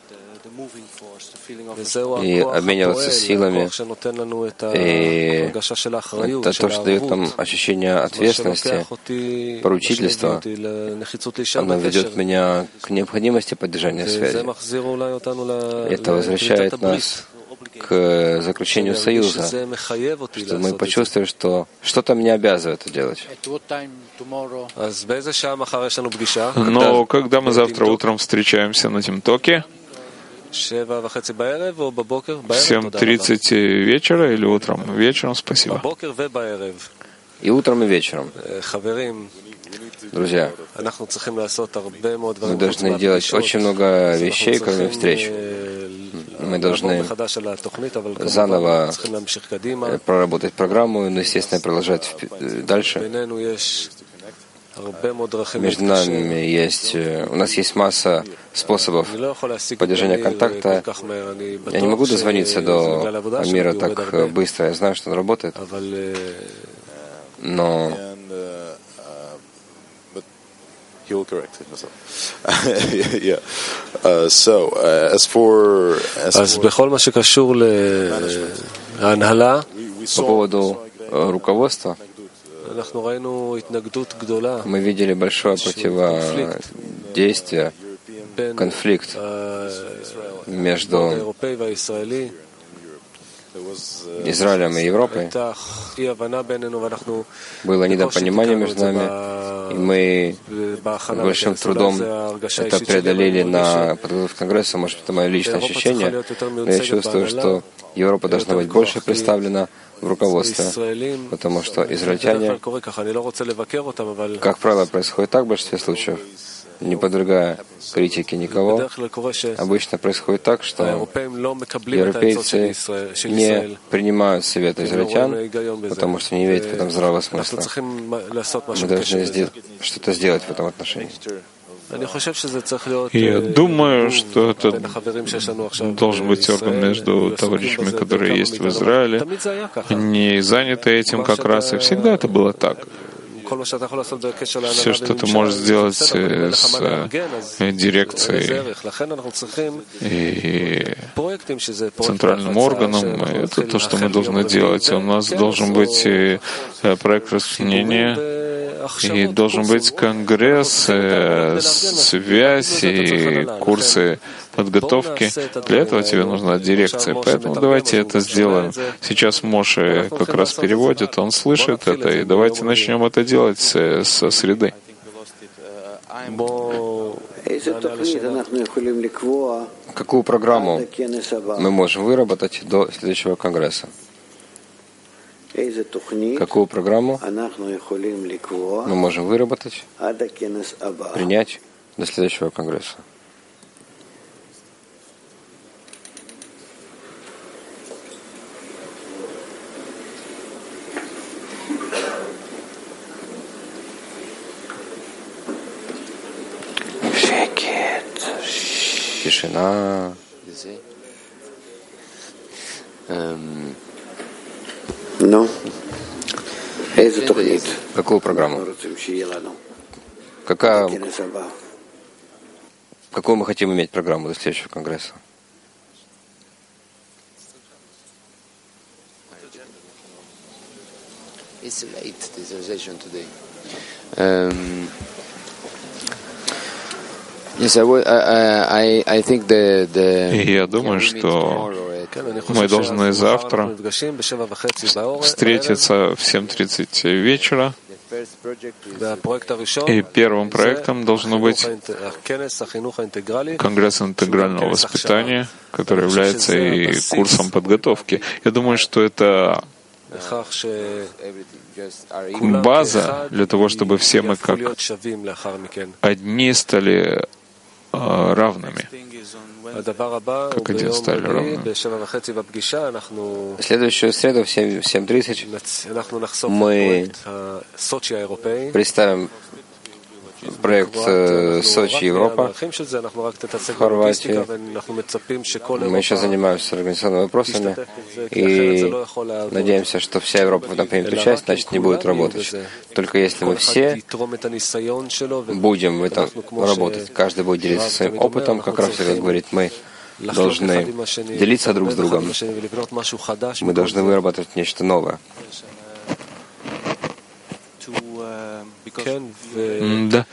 и обмениваться силами. И это то, что дает нам ощущение ответственности, поручительства. Оно ведет меня к необходимости поддержания связи. Это возвращает нас к заключению союза, что мы почувствовали, что что-то меня обязывает это делать. Но когда мы завтра утром встречаемся на Тимтоке, семь тридцать вечера или утром? Вечером, спасибо. И утром, и вечером. Друзья, мы должны делать очень много вещей, кроме встреч. Мы должны заново проработать программу, но, естественно, продолжать дальше. Между нами есть, у нас есть масса способов поддержания контакта. Я не могу дозвониться до Амира так быстро. Я знаю, что он работает. Но He will correct it. yeah. Uh, so, uh, as for as אז בכל מה שקשור להנהלה, по поводу руководства, мы видели большое противодействие, конфликт между Израилем и Европой. Было недопонимание между нами, и мы большим трудом это преодолели на подготовке Конгресса. Может, это мое личное ощущение, но я чувствую, что Европа должна быть больше представлена в руководстве, потому что израильтяне, как правило, происходит так в большинстве случаев, не подвергая критике никого. Обычно происходит так, что европейцы не принимают советы израильтян, потому что не видят в этом здравого смысла. Мы должны что-то сделать в этом отношении. Я думаю, что это должен быть орган между товарищами, которые есть в Израиле, не заняты этим как раз, и всегда это было так. Все, что ты можешь сделать с дирекцией и центральным органом, это то, что мы должны делать. У нас должен быть проект распространения, и должен быть конгресс, связь и курсы подготовки. Для этого тебе нужна дирекция. Поэтому давайте это сделаем. Сейчас Моше как раз переводит, он слышит это, и давайте начнем это делать со среды. Какую программу мы можем выработать до следующего конгресса? Какую программу мы можем выработать, принять до следующего конгресса? Тишина. Ну, какую программу? Какая, какую мы хотим иметь программу до следующего конгресса? Um, yes, I, I, I think the, the Я думаю, что мы должны завтра встретиться в семь тридцать вечера, и первым проектом должно быть Конгресс интегрального воспитания, который является и курсом подготовки. Я думаю, что это база для того, чтобы все мы как одни стали равными, как один стали равными. Следующую среду в семь тридцать мы представим проект Сочи Европа в Хорватии. Мы еще занимаемся организационными вопросами и надеемся, что вся Европа в этом примет участие, значит не будет работать. Только если мы все будем в этом работать, каждый будет делиться своим опытом, как раз как говорит, мы должны делиться друг с другом. Мы должны выработать нечто новое. Да.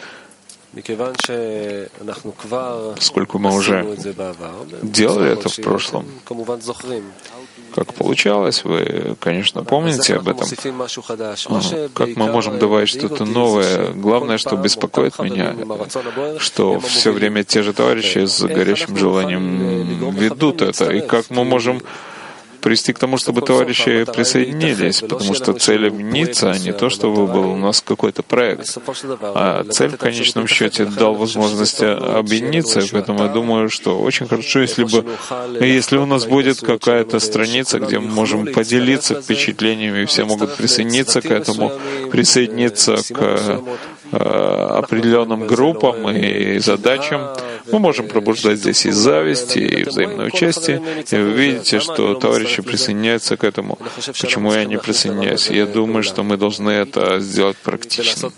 Поскольку мы уже делали это в прошлом, как получалось. Вы, конечно, помните об этом. Как мы можем добавить что-то новое? Главное, что беспокоит меня, что все время те же товарищи с горящим желанием ведут это. И как мы можем привести к тому, чтобы товарищи присоединились, потому что цель объединиться, а не то, чтобы был у нас какой-то проект. А цель в конечном счете дал возможность объединиться, поэтому я думаю, что очень хорошо, если бы, если у нас будет какая-то страница, где мы можем поделиться впечатлениями, и все могут присоединиться к этому, присоединиться к определенным группам и задачам. Мы можем пробуждать здесь и зависть, и взаимное участие. И вы видите, что товарищи присоединяются к этому. Почему я не присоединяюсь? Я думаю, что мы должны это сделать практично.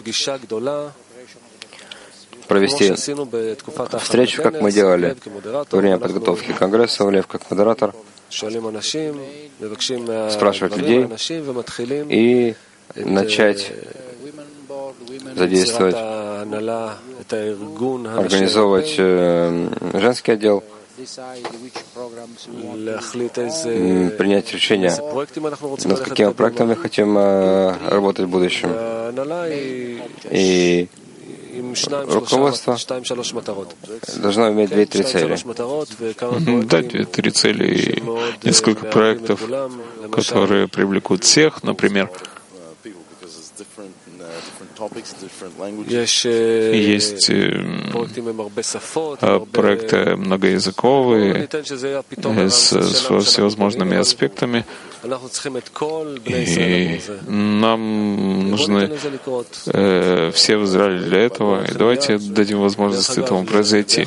Провести встречу, как мы делали во время подготовки к Конгрессу, Лев как модератор, спрашивать людей и начать задействовать, организовывать э, женский отдел, принять решение, над каким проектом мы хотим э, работать в будущем. И руководство должно иметь две-три цели. Да, две-три цели и несколько проектов, которые привлекут всех, например. Есть проекты многоязыковые с, с всевозможными аспектами, и нам нужны э, все в Израиле для этого, и давайте дадим возможность этому произойти.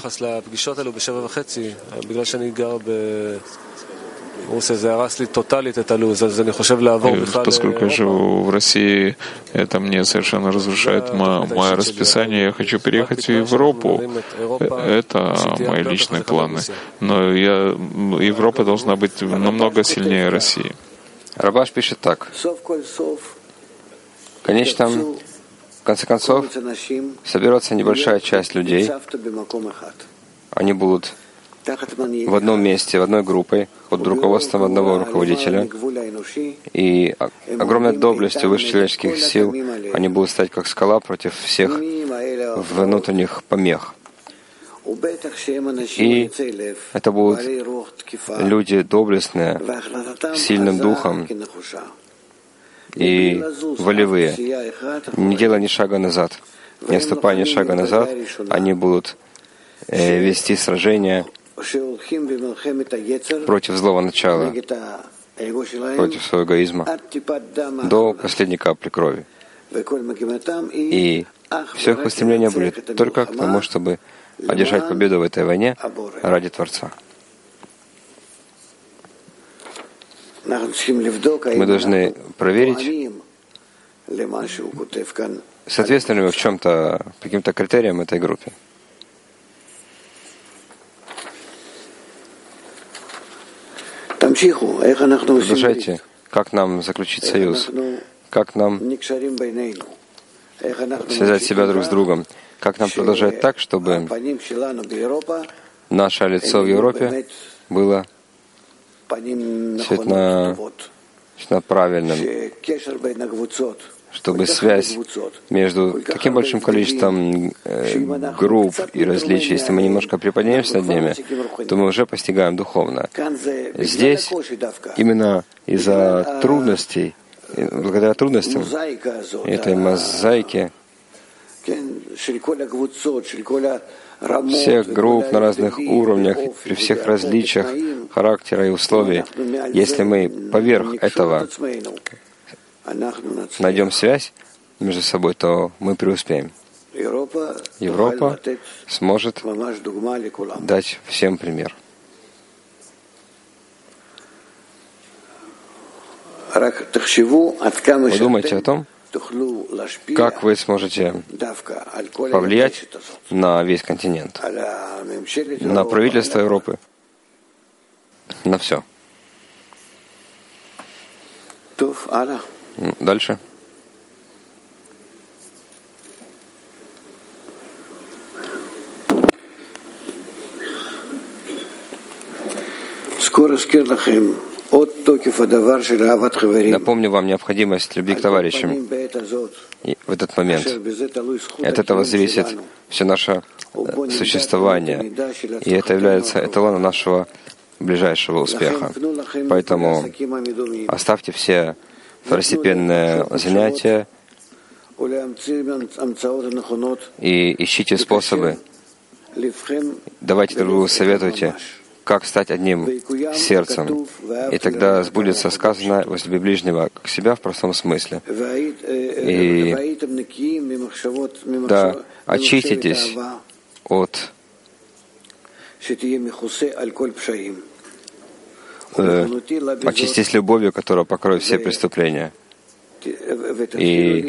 Поскольку я живу в России, это мне совершенно разрушает мое расписание. Я хочу переехать в Европу. Это мои личные планы. Но я, Европа должна быть намного сильнее России. Рабаш пишет так. Конечно, в конце концов, соберется небольшая часть людей. Они будут в одном месте, в одной группе, под руководством одного руководителя. И огромной доблестью высших человеческих сил они будут стать как скала против всех внутренних помех. И это будут люди доблестные, сильным духом и волевые. Не делая ни шага назад, не ступая ни шага назад, они будут э, вести сражения против злого начала, против своего эгоизма, до последней капли крови. И все их устремление будет только к тому, чтобы одержать победу в этой войне ради Творца. Мы должны проверить, соответствуем ли мы в чем-то каким-то критериям этой группе. Продолжайте, как нам заключить союз, как нам связать себя друг с другом, как нам продолжать так, чтобы наше лицо в Европе было действительно, действительно правильным, чтобы связь между таким большим количеством э, групп и различий, если мы немножко приподнимемся над ними, то мы уже постигаем духовно. Здесь именно из-за трудностей, благодаря трудностям этой мозаики, всех групп на разных уровнях, при всех различиях характера и условий, если мы поверх этого найдем связь между собой, то мы преуспеем. Европа сможет дать всем пример. Вы думайте о том, как вы сможете повлиять на весь континент, на правительство Европы, на все. Дальше. Напомню вам необходимость любви к товарищам. И в этот момент от этого зависит все наше существование, и это является эталоном нашего ближайшего успеха. Поэтому оставьте все второстепенные занятия и ищите способы. Давайте друг другу советуйте, как стать одним сердцем. И тогда сбудется сказанное «возлюби ближнего как себя» в простом смысле. И да, очиститесь от э, очиститесь любовью, которая покроет все преступления. И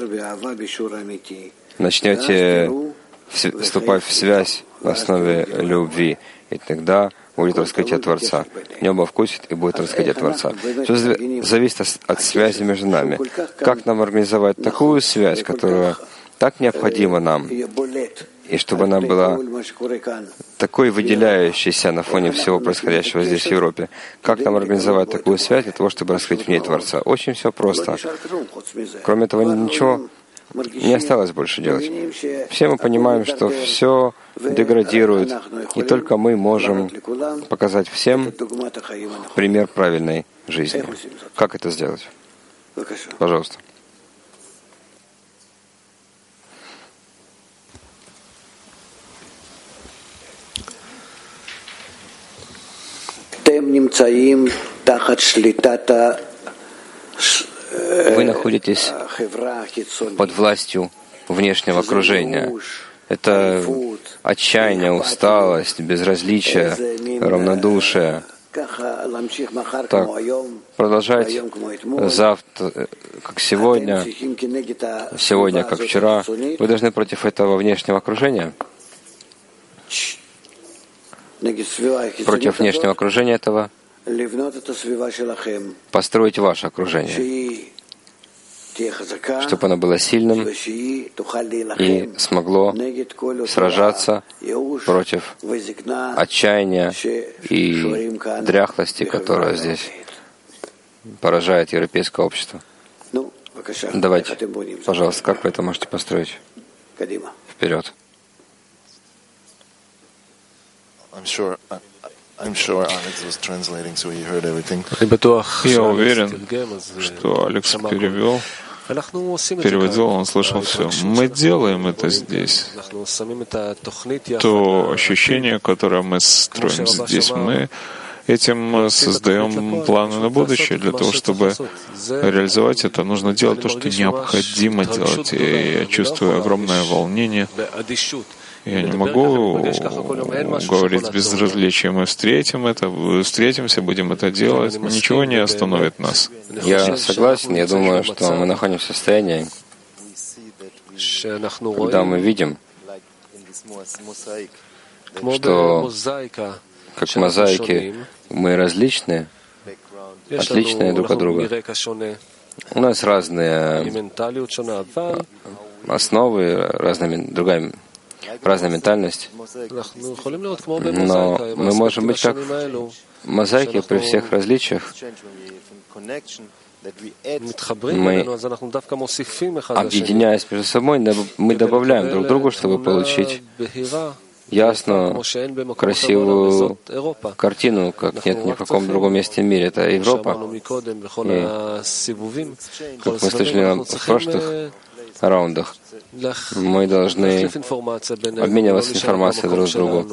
начнете вступать в связь на основе любви. И тогда будет раскрытие Творца. Небо вкусит, и будет раскрытие Творца. Все зависит от связи между нами. Как нам организовать такую связь, которая так необходима нам, и чтобы она была такой выделяющейся на фоне всего происходящего здесь, в Европе. Как нам организовать такую связь для того, чтобы раскрыть в ней Творца? Очень все просто. Кроме этого, ничего не осталось больше делать. Все мы понимаем, что все деградирует, и только мы можем показать всем пример правильной жизни. Как это сделать? Пожалуйста. Вы находитесь под властью внешнего окружения. Это отчаяние, усталость, безразличие, равнодушие. Так, продолжать завтра, как сегодня, сегодня, как вчера. Вы должны против этого внешнего окружения, против внешнего окружения этого, построить ваше окружение, чтобы оно было сильным и смогло сражаться против отчаяния и дряхлости, которая здесь поражает европейское общество. Давайте, пожалуйста, как вы это можете построить? Вперед. Я уверен, что Алекс перевел, переводил, он слышал все. Мы делаем это здесь. То ощущение, которое мы строим здесь, мы этим создаем планы на будущее. Для того, чтобы реализовать это, нужно делать то, что необходимо делать. И я чувствую огромное волнение. Я не могу говорить с безразличием. Мы встретим это, встретимся, будем это делать. Ничего не остановит нас. Я согласен. Я думаю, что мы находимся в состоянии, когда мы видим, что как мозаики мы различные, отличные друг от друга. У нас разные основы, разная другая разная ментальность, но мы можем быть как мозаики при всех различиях. Мы, объединяясь между собой, мы добавляем друг другу, чтобы получить ясную, красивую картину, как нет ни в каком другом месте в мире. Это Европа. И, как мы слышали в прошлых раундах, мы должны обмениваться информацией друг с другом,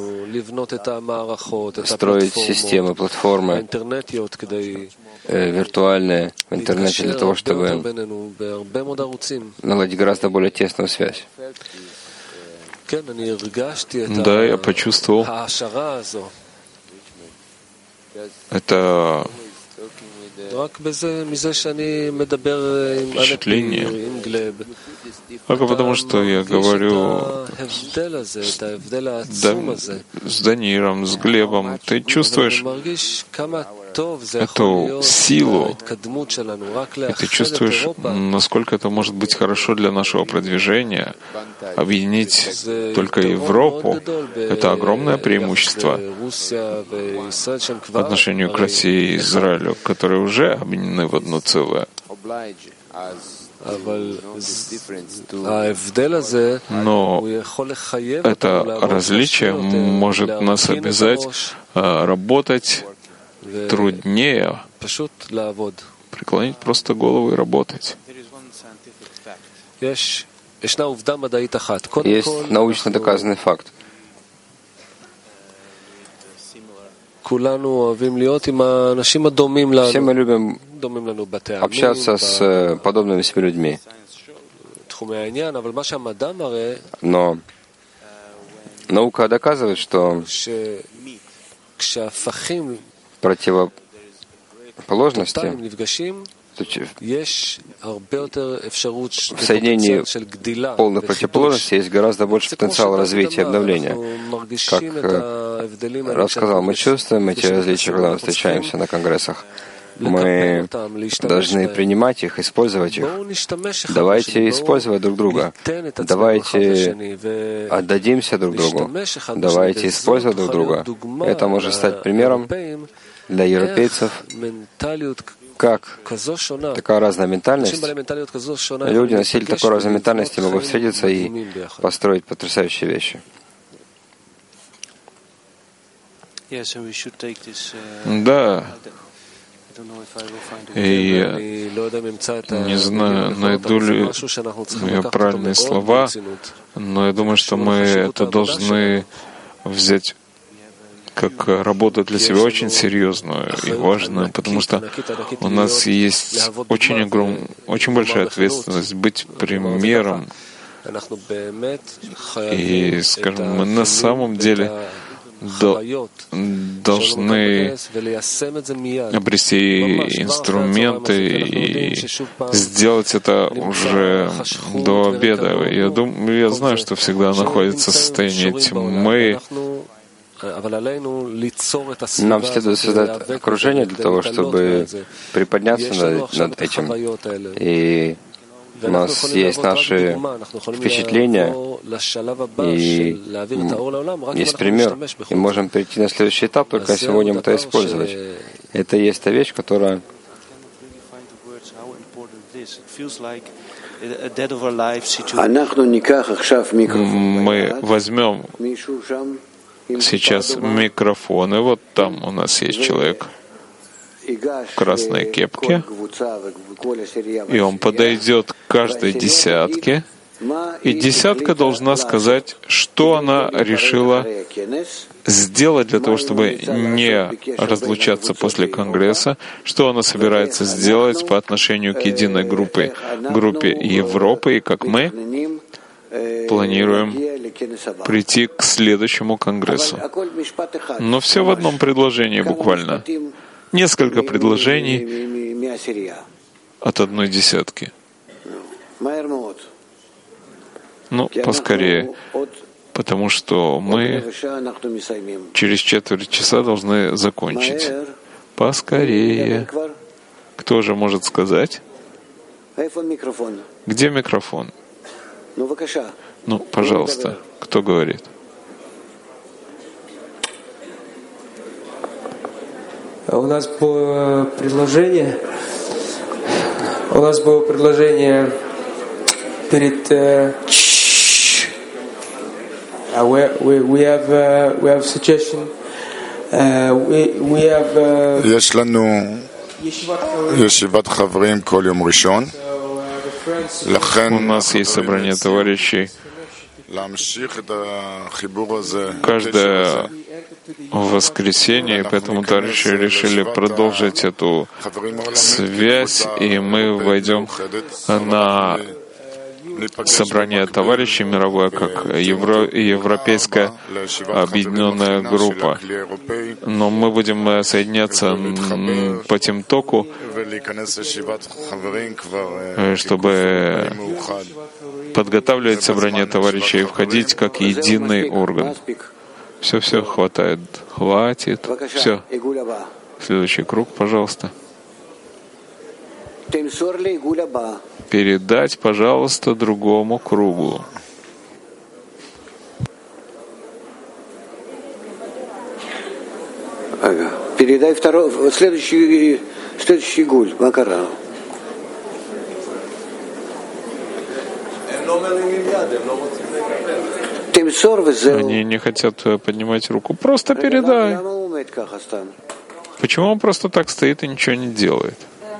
строить системы, платформы э, виртуальные в интернете для того, чтобы наладить гораздо более тесную связь. Да, я почувствовал это впечатление. Только потому, что я говорю с, да, с Даниром, с Глебом. Ты чувствуешь, эту силу, и ты чувствуешь, насколько это может быть хорошо для нашего продвижения. Объединить только Европу — это огромное преимущество по отношению к России и Израилю, которые уже объединены в одно целое. Но это различие может нас обязать работать труднее, преклонить просто голову и работать. Есть научно доказанный факт. Все мы любим общаться с подобными себе людьми. Но наука доказывает, что противоположности в соединении полных противоположностей есть гораздо больше потенциала развития и обновления. Как рассказал, мы чувствуем эти различия, когда мы встречаемся на конгрессах. Мы должны принимать их, использовать их. Давайте использовать друг друга. Давайте отдадимся друг другу. Давайте использовать друг друга. Это может стать примером для европейцев, как такая разная ментальность. Люди, носители такой разной ментальности, могут встретиться и построить потрясающие вещи. Да. И я не знаю, найду ли я правильные слова, но я думаю, что мы это должны взять как работу для себя очень серьезную и важную, потому что у нас есть очень огромная, очень большая ответственность быть примером. И, скажем, мы на самом деле должны обрести инструменты и сделать это уже до обеда. Я думаю, я знаю, что всегда находится состояние тьмы. Нам следует создать окружение для того, чтобы приподняться над, над этим. И у нас есть наши впечатления, и есть пример, и можем перейти на следующий этап, только если будем это использовать. Это и есть та вещь, которая мы возьмем сейчас микрофон, и вот там у нас есть человек в красной кепке, и он подойдет к каждой десятке, и десятка должна сказать, что она решила сделать для того, чтобы не разлучаться после Конгресса, что она собирается сделать по отношению к единой группе, группе Европы, и как мы планируем прийти к следующему Конгрессу. Но все в одном предложении буквально. Несколько предложений от одной десятки. Ну, поскорее, потому что мы через четверть часа должны закончить. Поскорее. Кто же может сказать? Где микрофон? Ну, пожалуйста, кто говорит? У нас было предложение. У нас было предложение перед. Uh, we, we, we have uh, we have suggestion. Uh, we we have. Uh, יש לנו ישיבת חברים כל יום ראשון. У нас есть собрание товарищей каждое воскресенье, поэтому товарищи решили продолжить эту связь, и мы войдем на собрание товарищей мировое, как евро, европейская объединенная группа. Но мы будем соединяться по ТимТоку, чтобы подготавливать собрание товарищей и входить как единый орган. Все, все, хватает. Хватит. Все. Следующий круг, пожалуйста. Передать, пожалуйста, другому кругу. Передай второй, следующий, следующий гуль, Макара. Они не хотят поднимать руку. Просто передай. Почему он просто так стоит и ничего не делает?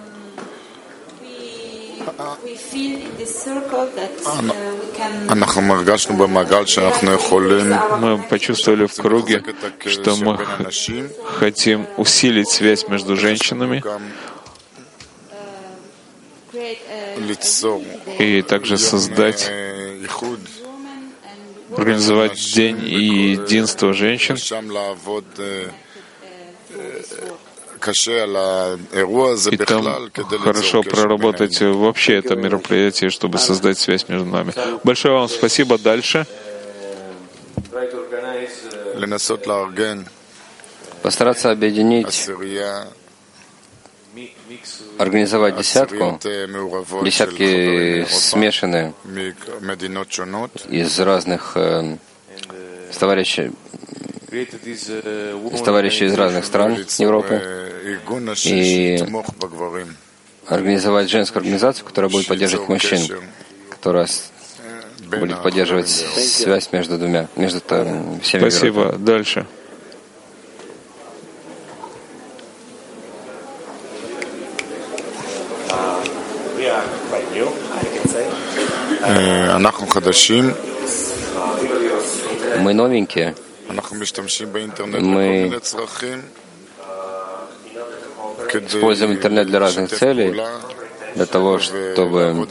Мы почувствовали в круге, что мы хотим усилить связь между женщинами и также создать, организовать День единства женщин, и там хорошо проработать вообще это мероприятие, чтобы создать связь между нами. Большое вам спасибо. Дальше. Постараться объединить, организовать десятку, десятки смешанные из разных э, товарищей, из товарищей из разных стран Европы, и организовать женскую организацию, которая будет поддерживать мужчин, которая будет поддерживать связь между двумя, между там, всеми. Спасибо. Европами. Дальше. Мы новенькие. Мы используем интернет для разных целей, для того, чтобы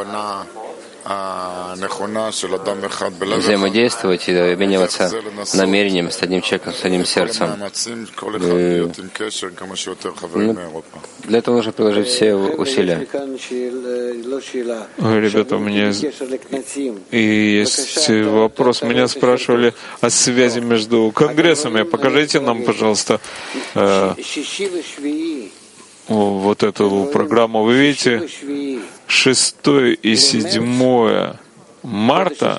взаимодействовать и обмениваться намерением с одним человеком, с одним сердцем. И, ну, для этого нужно приложить все усилия. Ребята, у меня и есть вопрос. Меня спрашивали о связи между конгрессами. Покажите нам, пожалуйста, э, вот эту программу. Вы видите, шестое и седьмое марта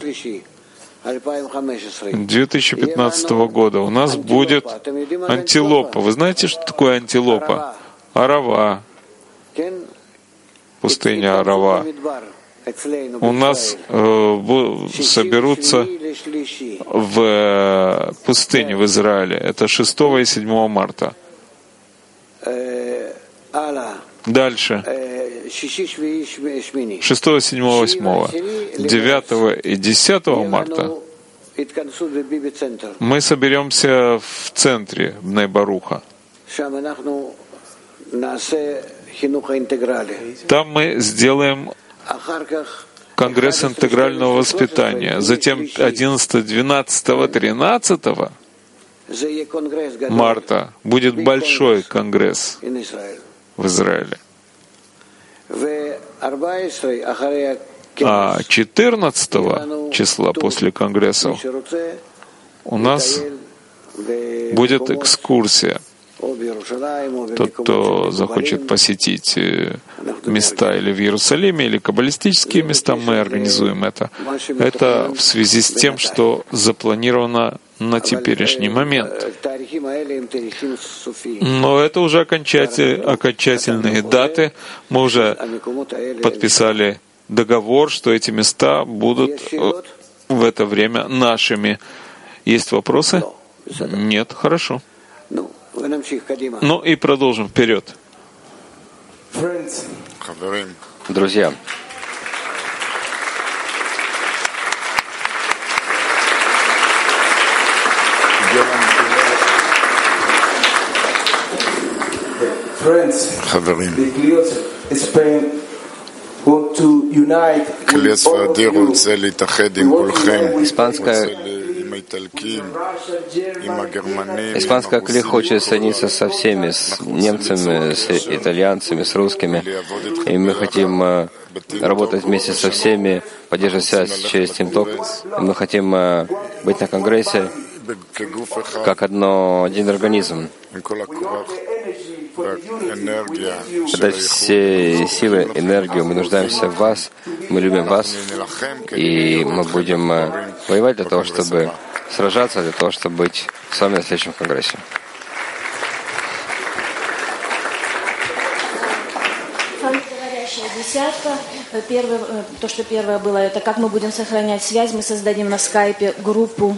две тысячи пятнадцатого года у нас будет антилопа. Вы знаете, что такое антилопа? Арава. Пустыня Арава. У нас э, соберутся в пустыне в Израиле. Это шестого и седьмого марта. Дальше. шестого, седьмого, восьмого, девятого и десятого марта мы соберемся в центре Бней-Баруха. Там мы сделаем конгресс интегрального воспитания. Затем одиннадцатого, двенадцатого, тринадцатого марта будет большой конгресс в Израиле. А четырнадцатого числа после конгресса у нас будет экскурсия. Тот, кто захочет посетить места или в Иерусалиме, или каббалистические места, мы организуем это. Это в связи с тем, что запланировано на теперешний момент. Но это уже окончатель, окончательные даты. Мы уже подписали договор, что эти места будут в это время нашими. Есть вопросы? Нет? Хорошо. Ну и продолжим вперед. Друзья, Испанская Испанская кли хочет соединиться со всеми, с немцами, с итальянцами, с русскими. И мы хотим работать вместе со всеми, поддерживать связь через Тимток. Мы хотим быть на Конгрессе как одно, один организм. Отдать все силы, энергию. Мы нуждаемся в вас, мы любим вас, и мы будем воевать для того, чтобы сражаться, для того, чтобы быть с вами на следующем конгрессе. Десятка. Первое, то, что первое было, это как мы будем сохранять связь. Мы создадим на скайпе группу.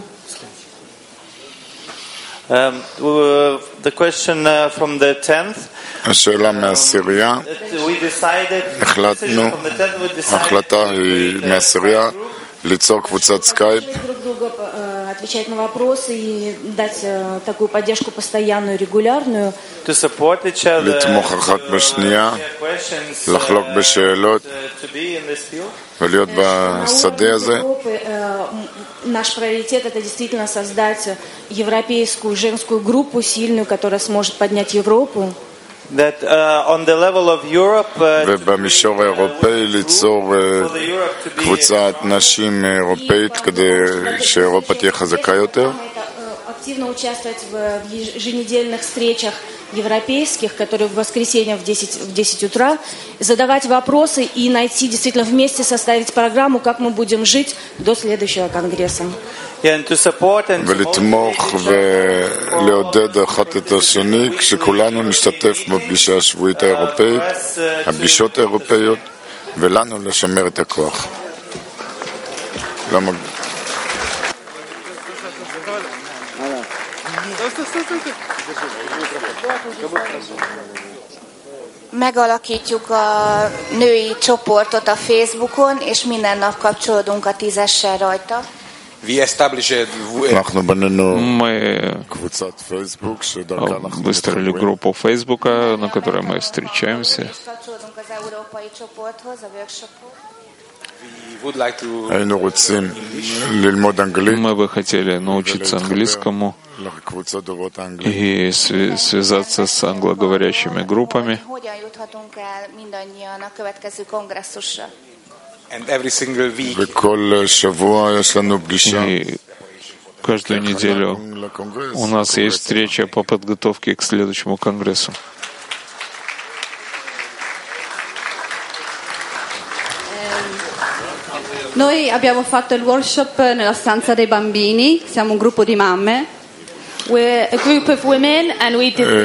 Um, the question uh, from the tenth. השאלה מהעשירייה, החלטנו, ההחלטה היא מהעשירייה ליצור קבוצת סקייפ отвечать на вопросы и дать такую поддержку постоянную, регулярную. לתמוך אחת בשנייה, לחלוק בשאלות ולהיות בשדה הזה. Наш приоритет — это действительно создать европейскую женскую группу сильную, которая сможет поднять Европу. That uh, on the level of Europe, uh, ובמישור האירופאי ליצור קבוצת נשים אירופאית כדי שאירופה תהיה חזקה יותר. Активно участвовать в еженедельных встречах европейских, которые в воскресенье в десять, в десять утра, задавать вопросы и найти, действительно вместе составить программу, как мы будем жить до следующего конгресса. ולתמוך ולעודד אחת את השני כשכולנו נשתתף בפגישה השבועית האירופאית, הפגישות האירופאיות, ולנו לשמר את הכוח. למה? Megalakítjuk a női csoportot a Facebookon, és minden nap kapcsolódunk a tízessel rajta. Мы выстроили группу Фейсбука, на которой мы встречаемся. Мы бы хотели научиться английскому и связаться с англоговорящими группами. И каждую неделю у нас есть встреча по подготовке к следующему конгрессу. Noi abbiamo fatto il workshop nella stanza dei bambini, siamo un gruppo di mamme. We're a group of women and we did...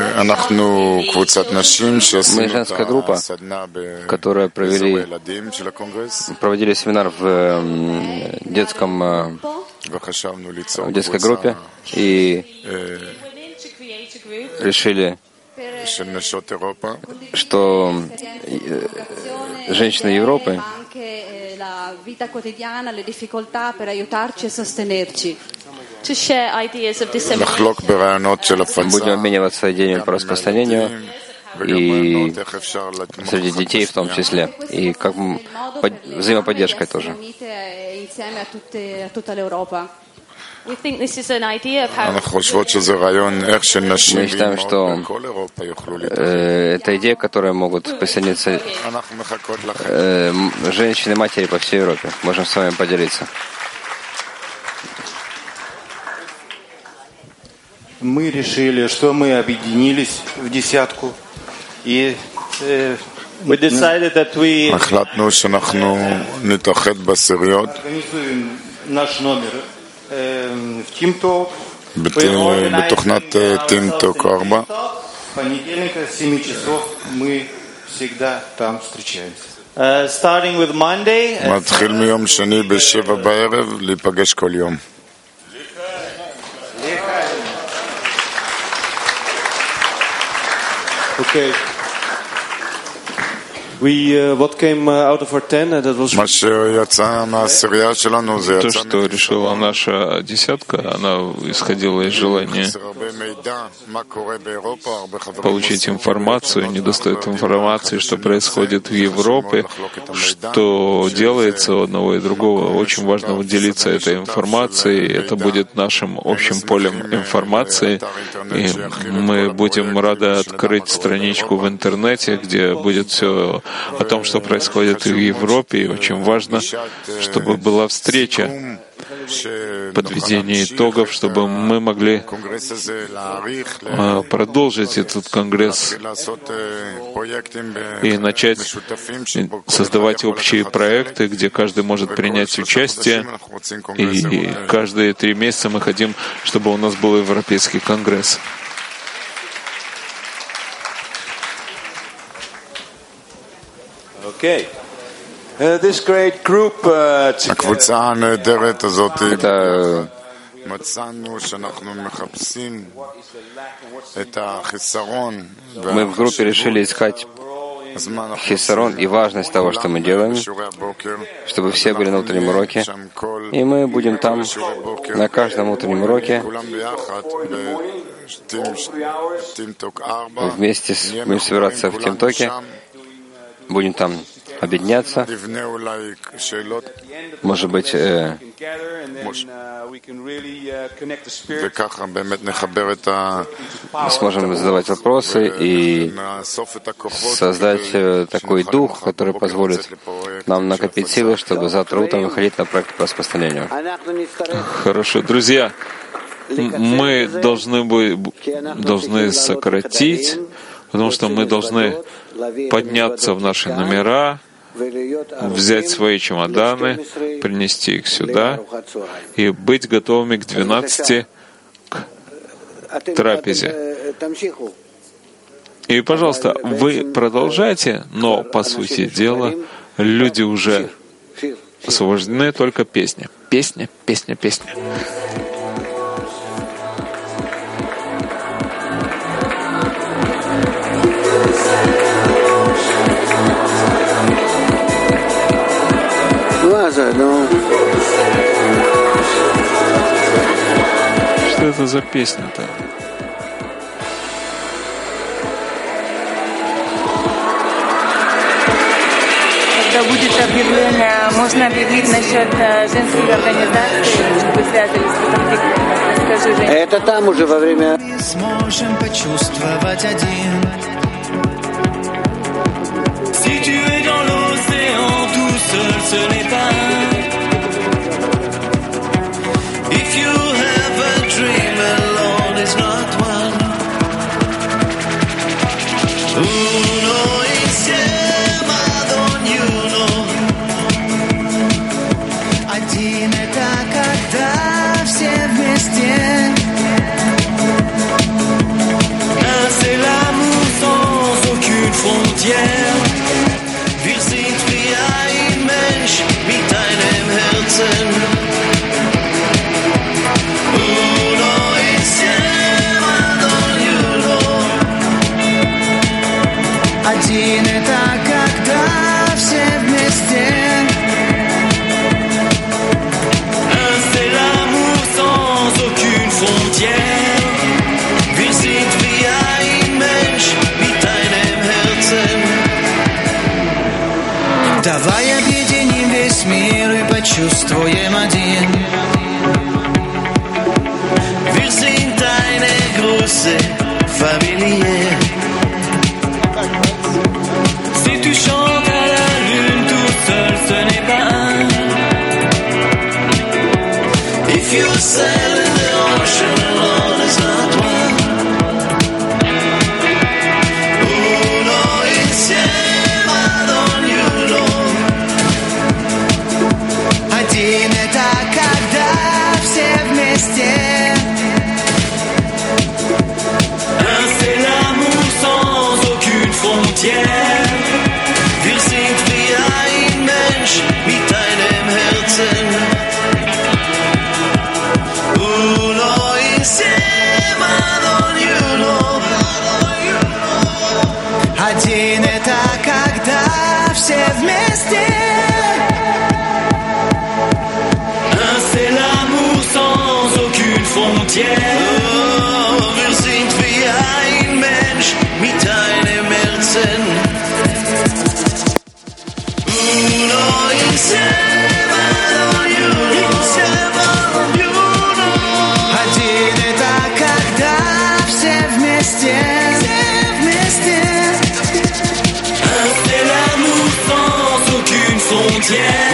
Мы женская группа, которая провели, проводили семинар в детском, в детской группе и решили, что женщины Европы будем обмениваться идеями по распространению и среди детей в том числе, и как взаимоподдержкой тоже. We think this is an idea of how... Мы считаем, что э, это идея, к которой могут присоединиться э, женщины, матери по всей Европе. Можем с вами поделиться. Мы решили, что мы объединились в десятку и э, we decided that we החלטנו שאנחנו נתאחד בעשיריות. организуем наш номер в Тимток. בתוכנת טימטוק ארבע. Понедельника с семи часов мы всегда там встречаемся. Uh, starting with Monday. מתחיל מיום שני בשבע בערב להיפגש כל יום. Okay. We, uh, what came out of our ten, uh, that was... То, что решила наша десятка, она исходила из желания получить информацию, недостает информации, что происходит в Европе, что делается у одного и другого. Очень важно делиться этой информацией, это будет нашим общим полем информации, и мы будем рады открыть страничку в интернете, где будет все о том, что происходит в Европе, и очень важно, чтобы была встреча подведения итогов, чтобы мы могли продолжить этот конгресс и начать создавать общие проекты, где каждый может принять участие. И каждые три месяца мы хотим, чтобы у нас был Европейский конгресс. Okay. Uh, this great group, uh, הקבוצה הנהדרת הזאת, Это מצאנו שאנחנו מחפשים את החיסרון. мы в группе решили искать хиссарон и важность того, что мы делаем, чтобы все были на утреннем уроке. И мы будем там на каждом утреннем уроке вместе с, будем собираться в Тимтоке, будем там объединяться. Может быть, э, мы сможем задавать вопросы и создать э, такой дух, который позволит нам накопить силы, чтобы завтра утром выходить на проект по распространению. Хорошо, друзья, мы должны, бы, должны сократить, потому что мы должны подняться в наши номера, взять свои чемоданы, принести их сюда и быть готовыми к двенадцати к трапезе. И, пожалуйста, вы продолжайте, но, по сути дела, люди уже освобождены, только песня. Песня, песня, песня. Что это за песня-то? Когда будет объявление, можно объявить насчет женских организаций, чтобы связались с конфликтом. Расскажи, Женя. Это там уже во время... Сможем почувствовать один. Si tu es dans l'océan, tout seul, ce n'est pas. If you have a dream, alone is not one. Uno insieme ad ognuno. Один это когда все вместе. Un c'est l'amour sans aucune frontière. Wir sind wie ein Mensch mit einem Herzen. Uno insieme ad ognuno. Один это когда все вместе. Un c'est l'amour sans aucune frontière. Wir sind wie ein Mensch mit einem Herzen. Давай объединим весь мир и почувствуем один. Wir sind eine große Familie. Si tu chantes à la lune tout seul, ce n'est pas un. If you sail in the ocean alone, it's not one. Uno insieme ad ognuno. Один это когда все вместе. Un c'est l'amour sans aucune frontière. Wir sind wie ein Mensch mit einem Herzen. Uno insieme ad ognuno. Один это когда все вместе. Un c'est l'amour sans aucune frontière. Oh, wir sind wie ein Mensch mit einem Herzen. Uno insieme ad ognuno. Один это когда все вместе. Un c'est l'amour sans aucune frontière.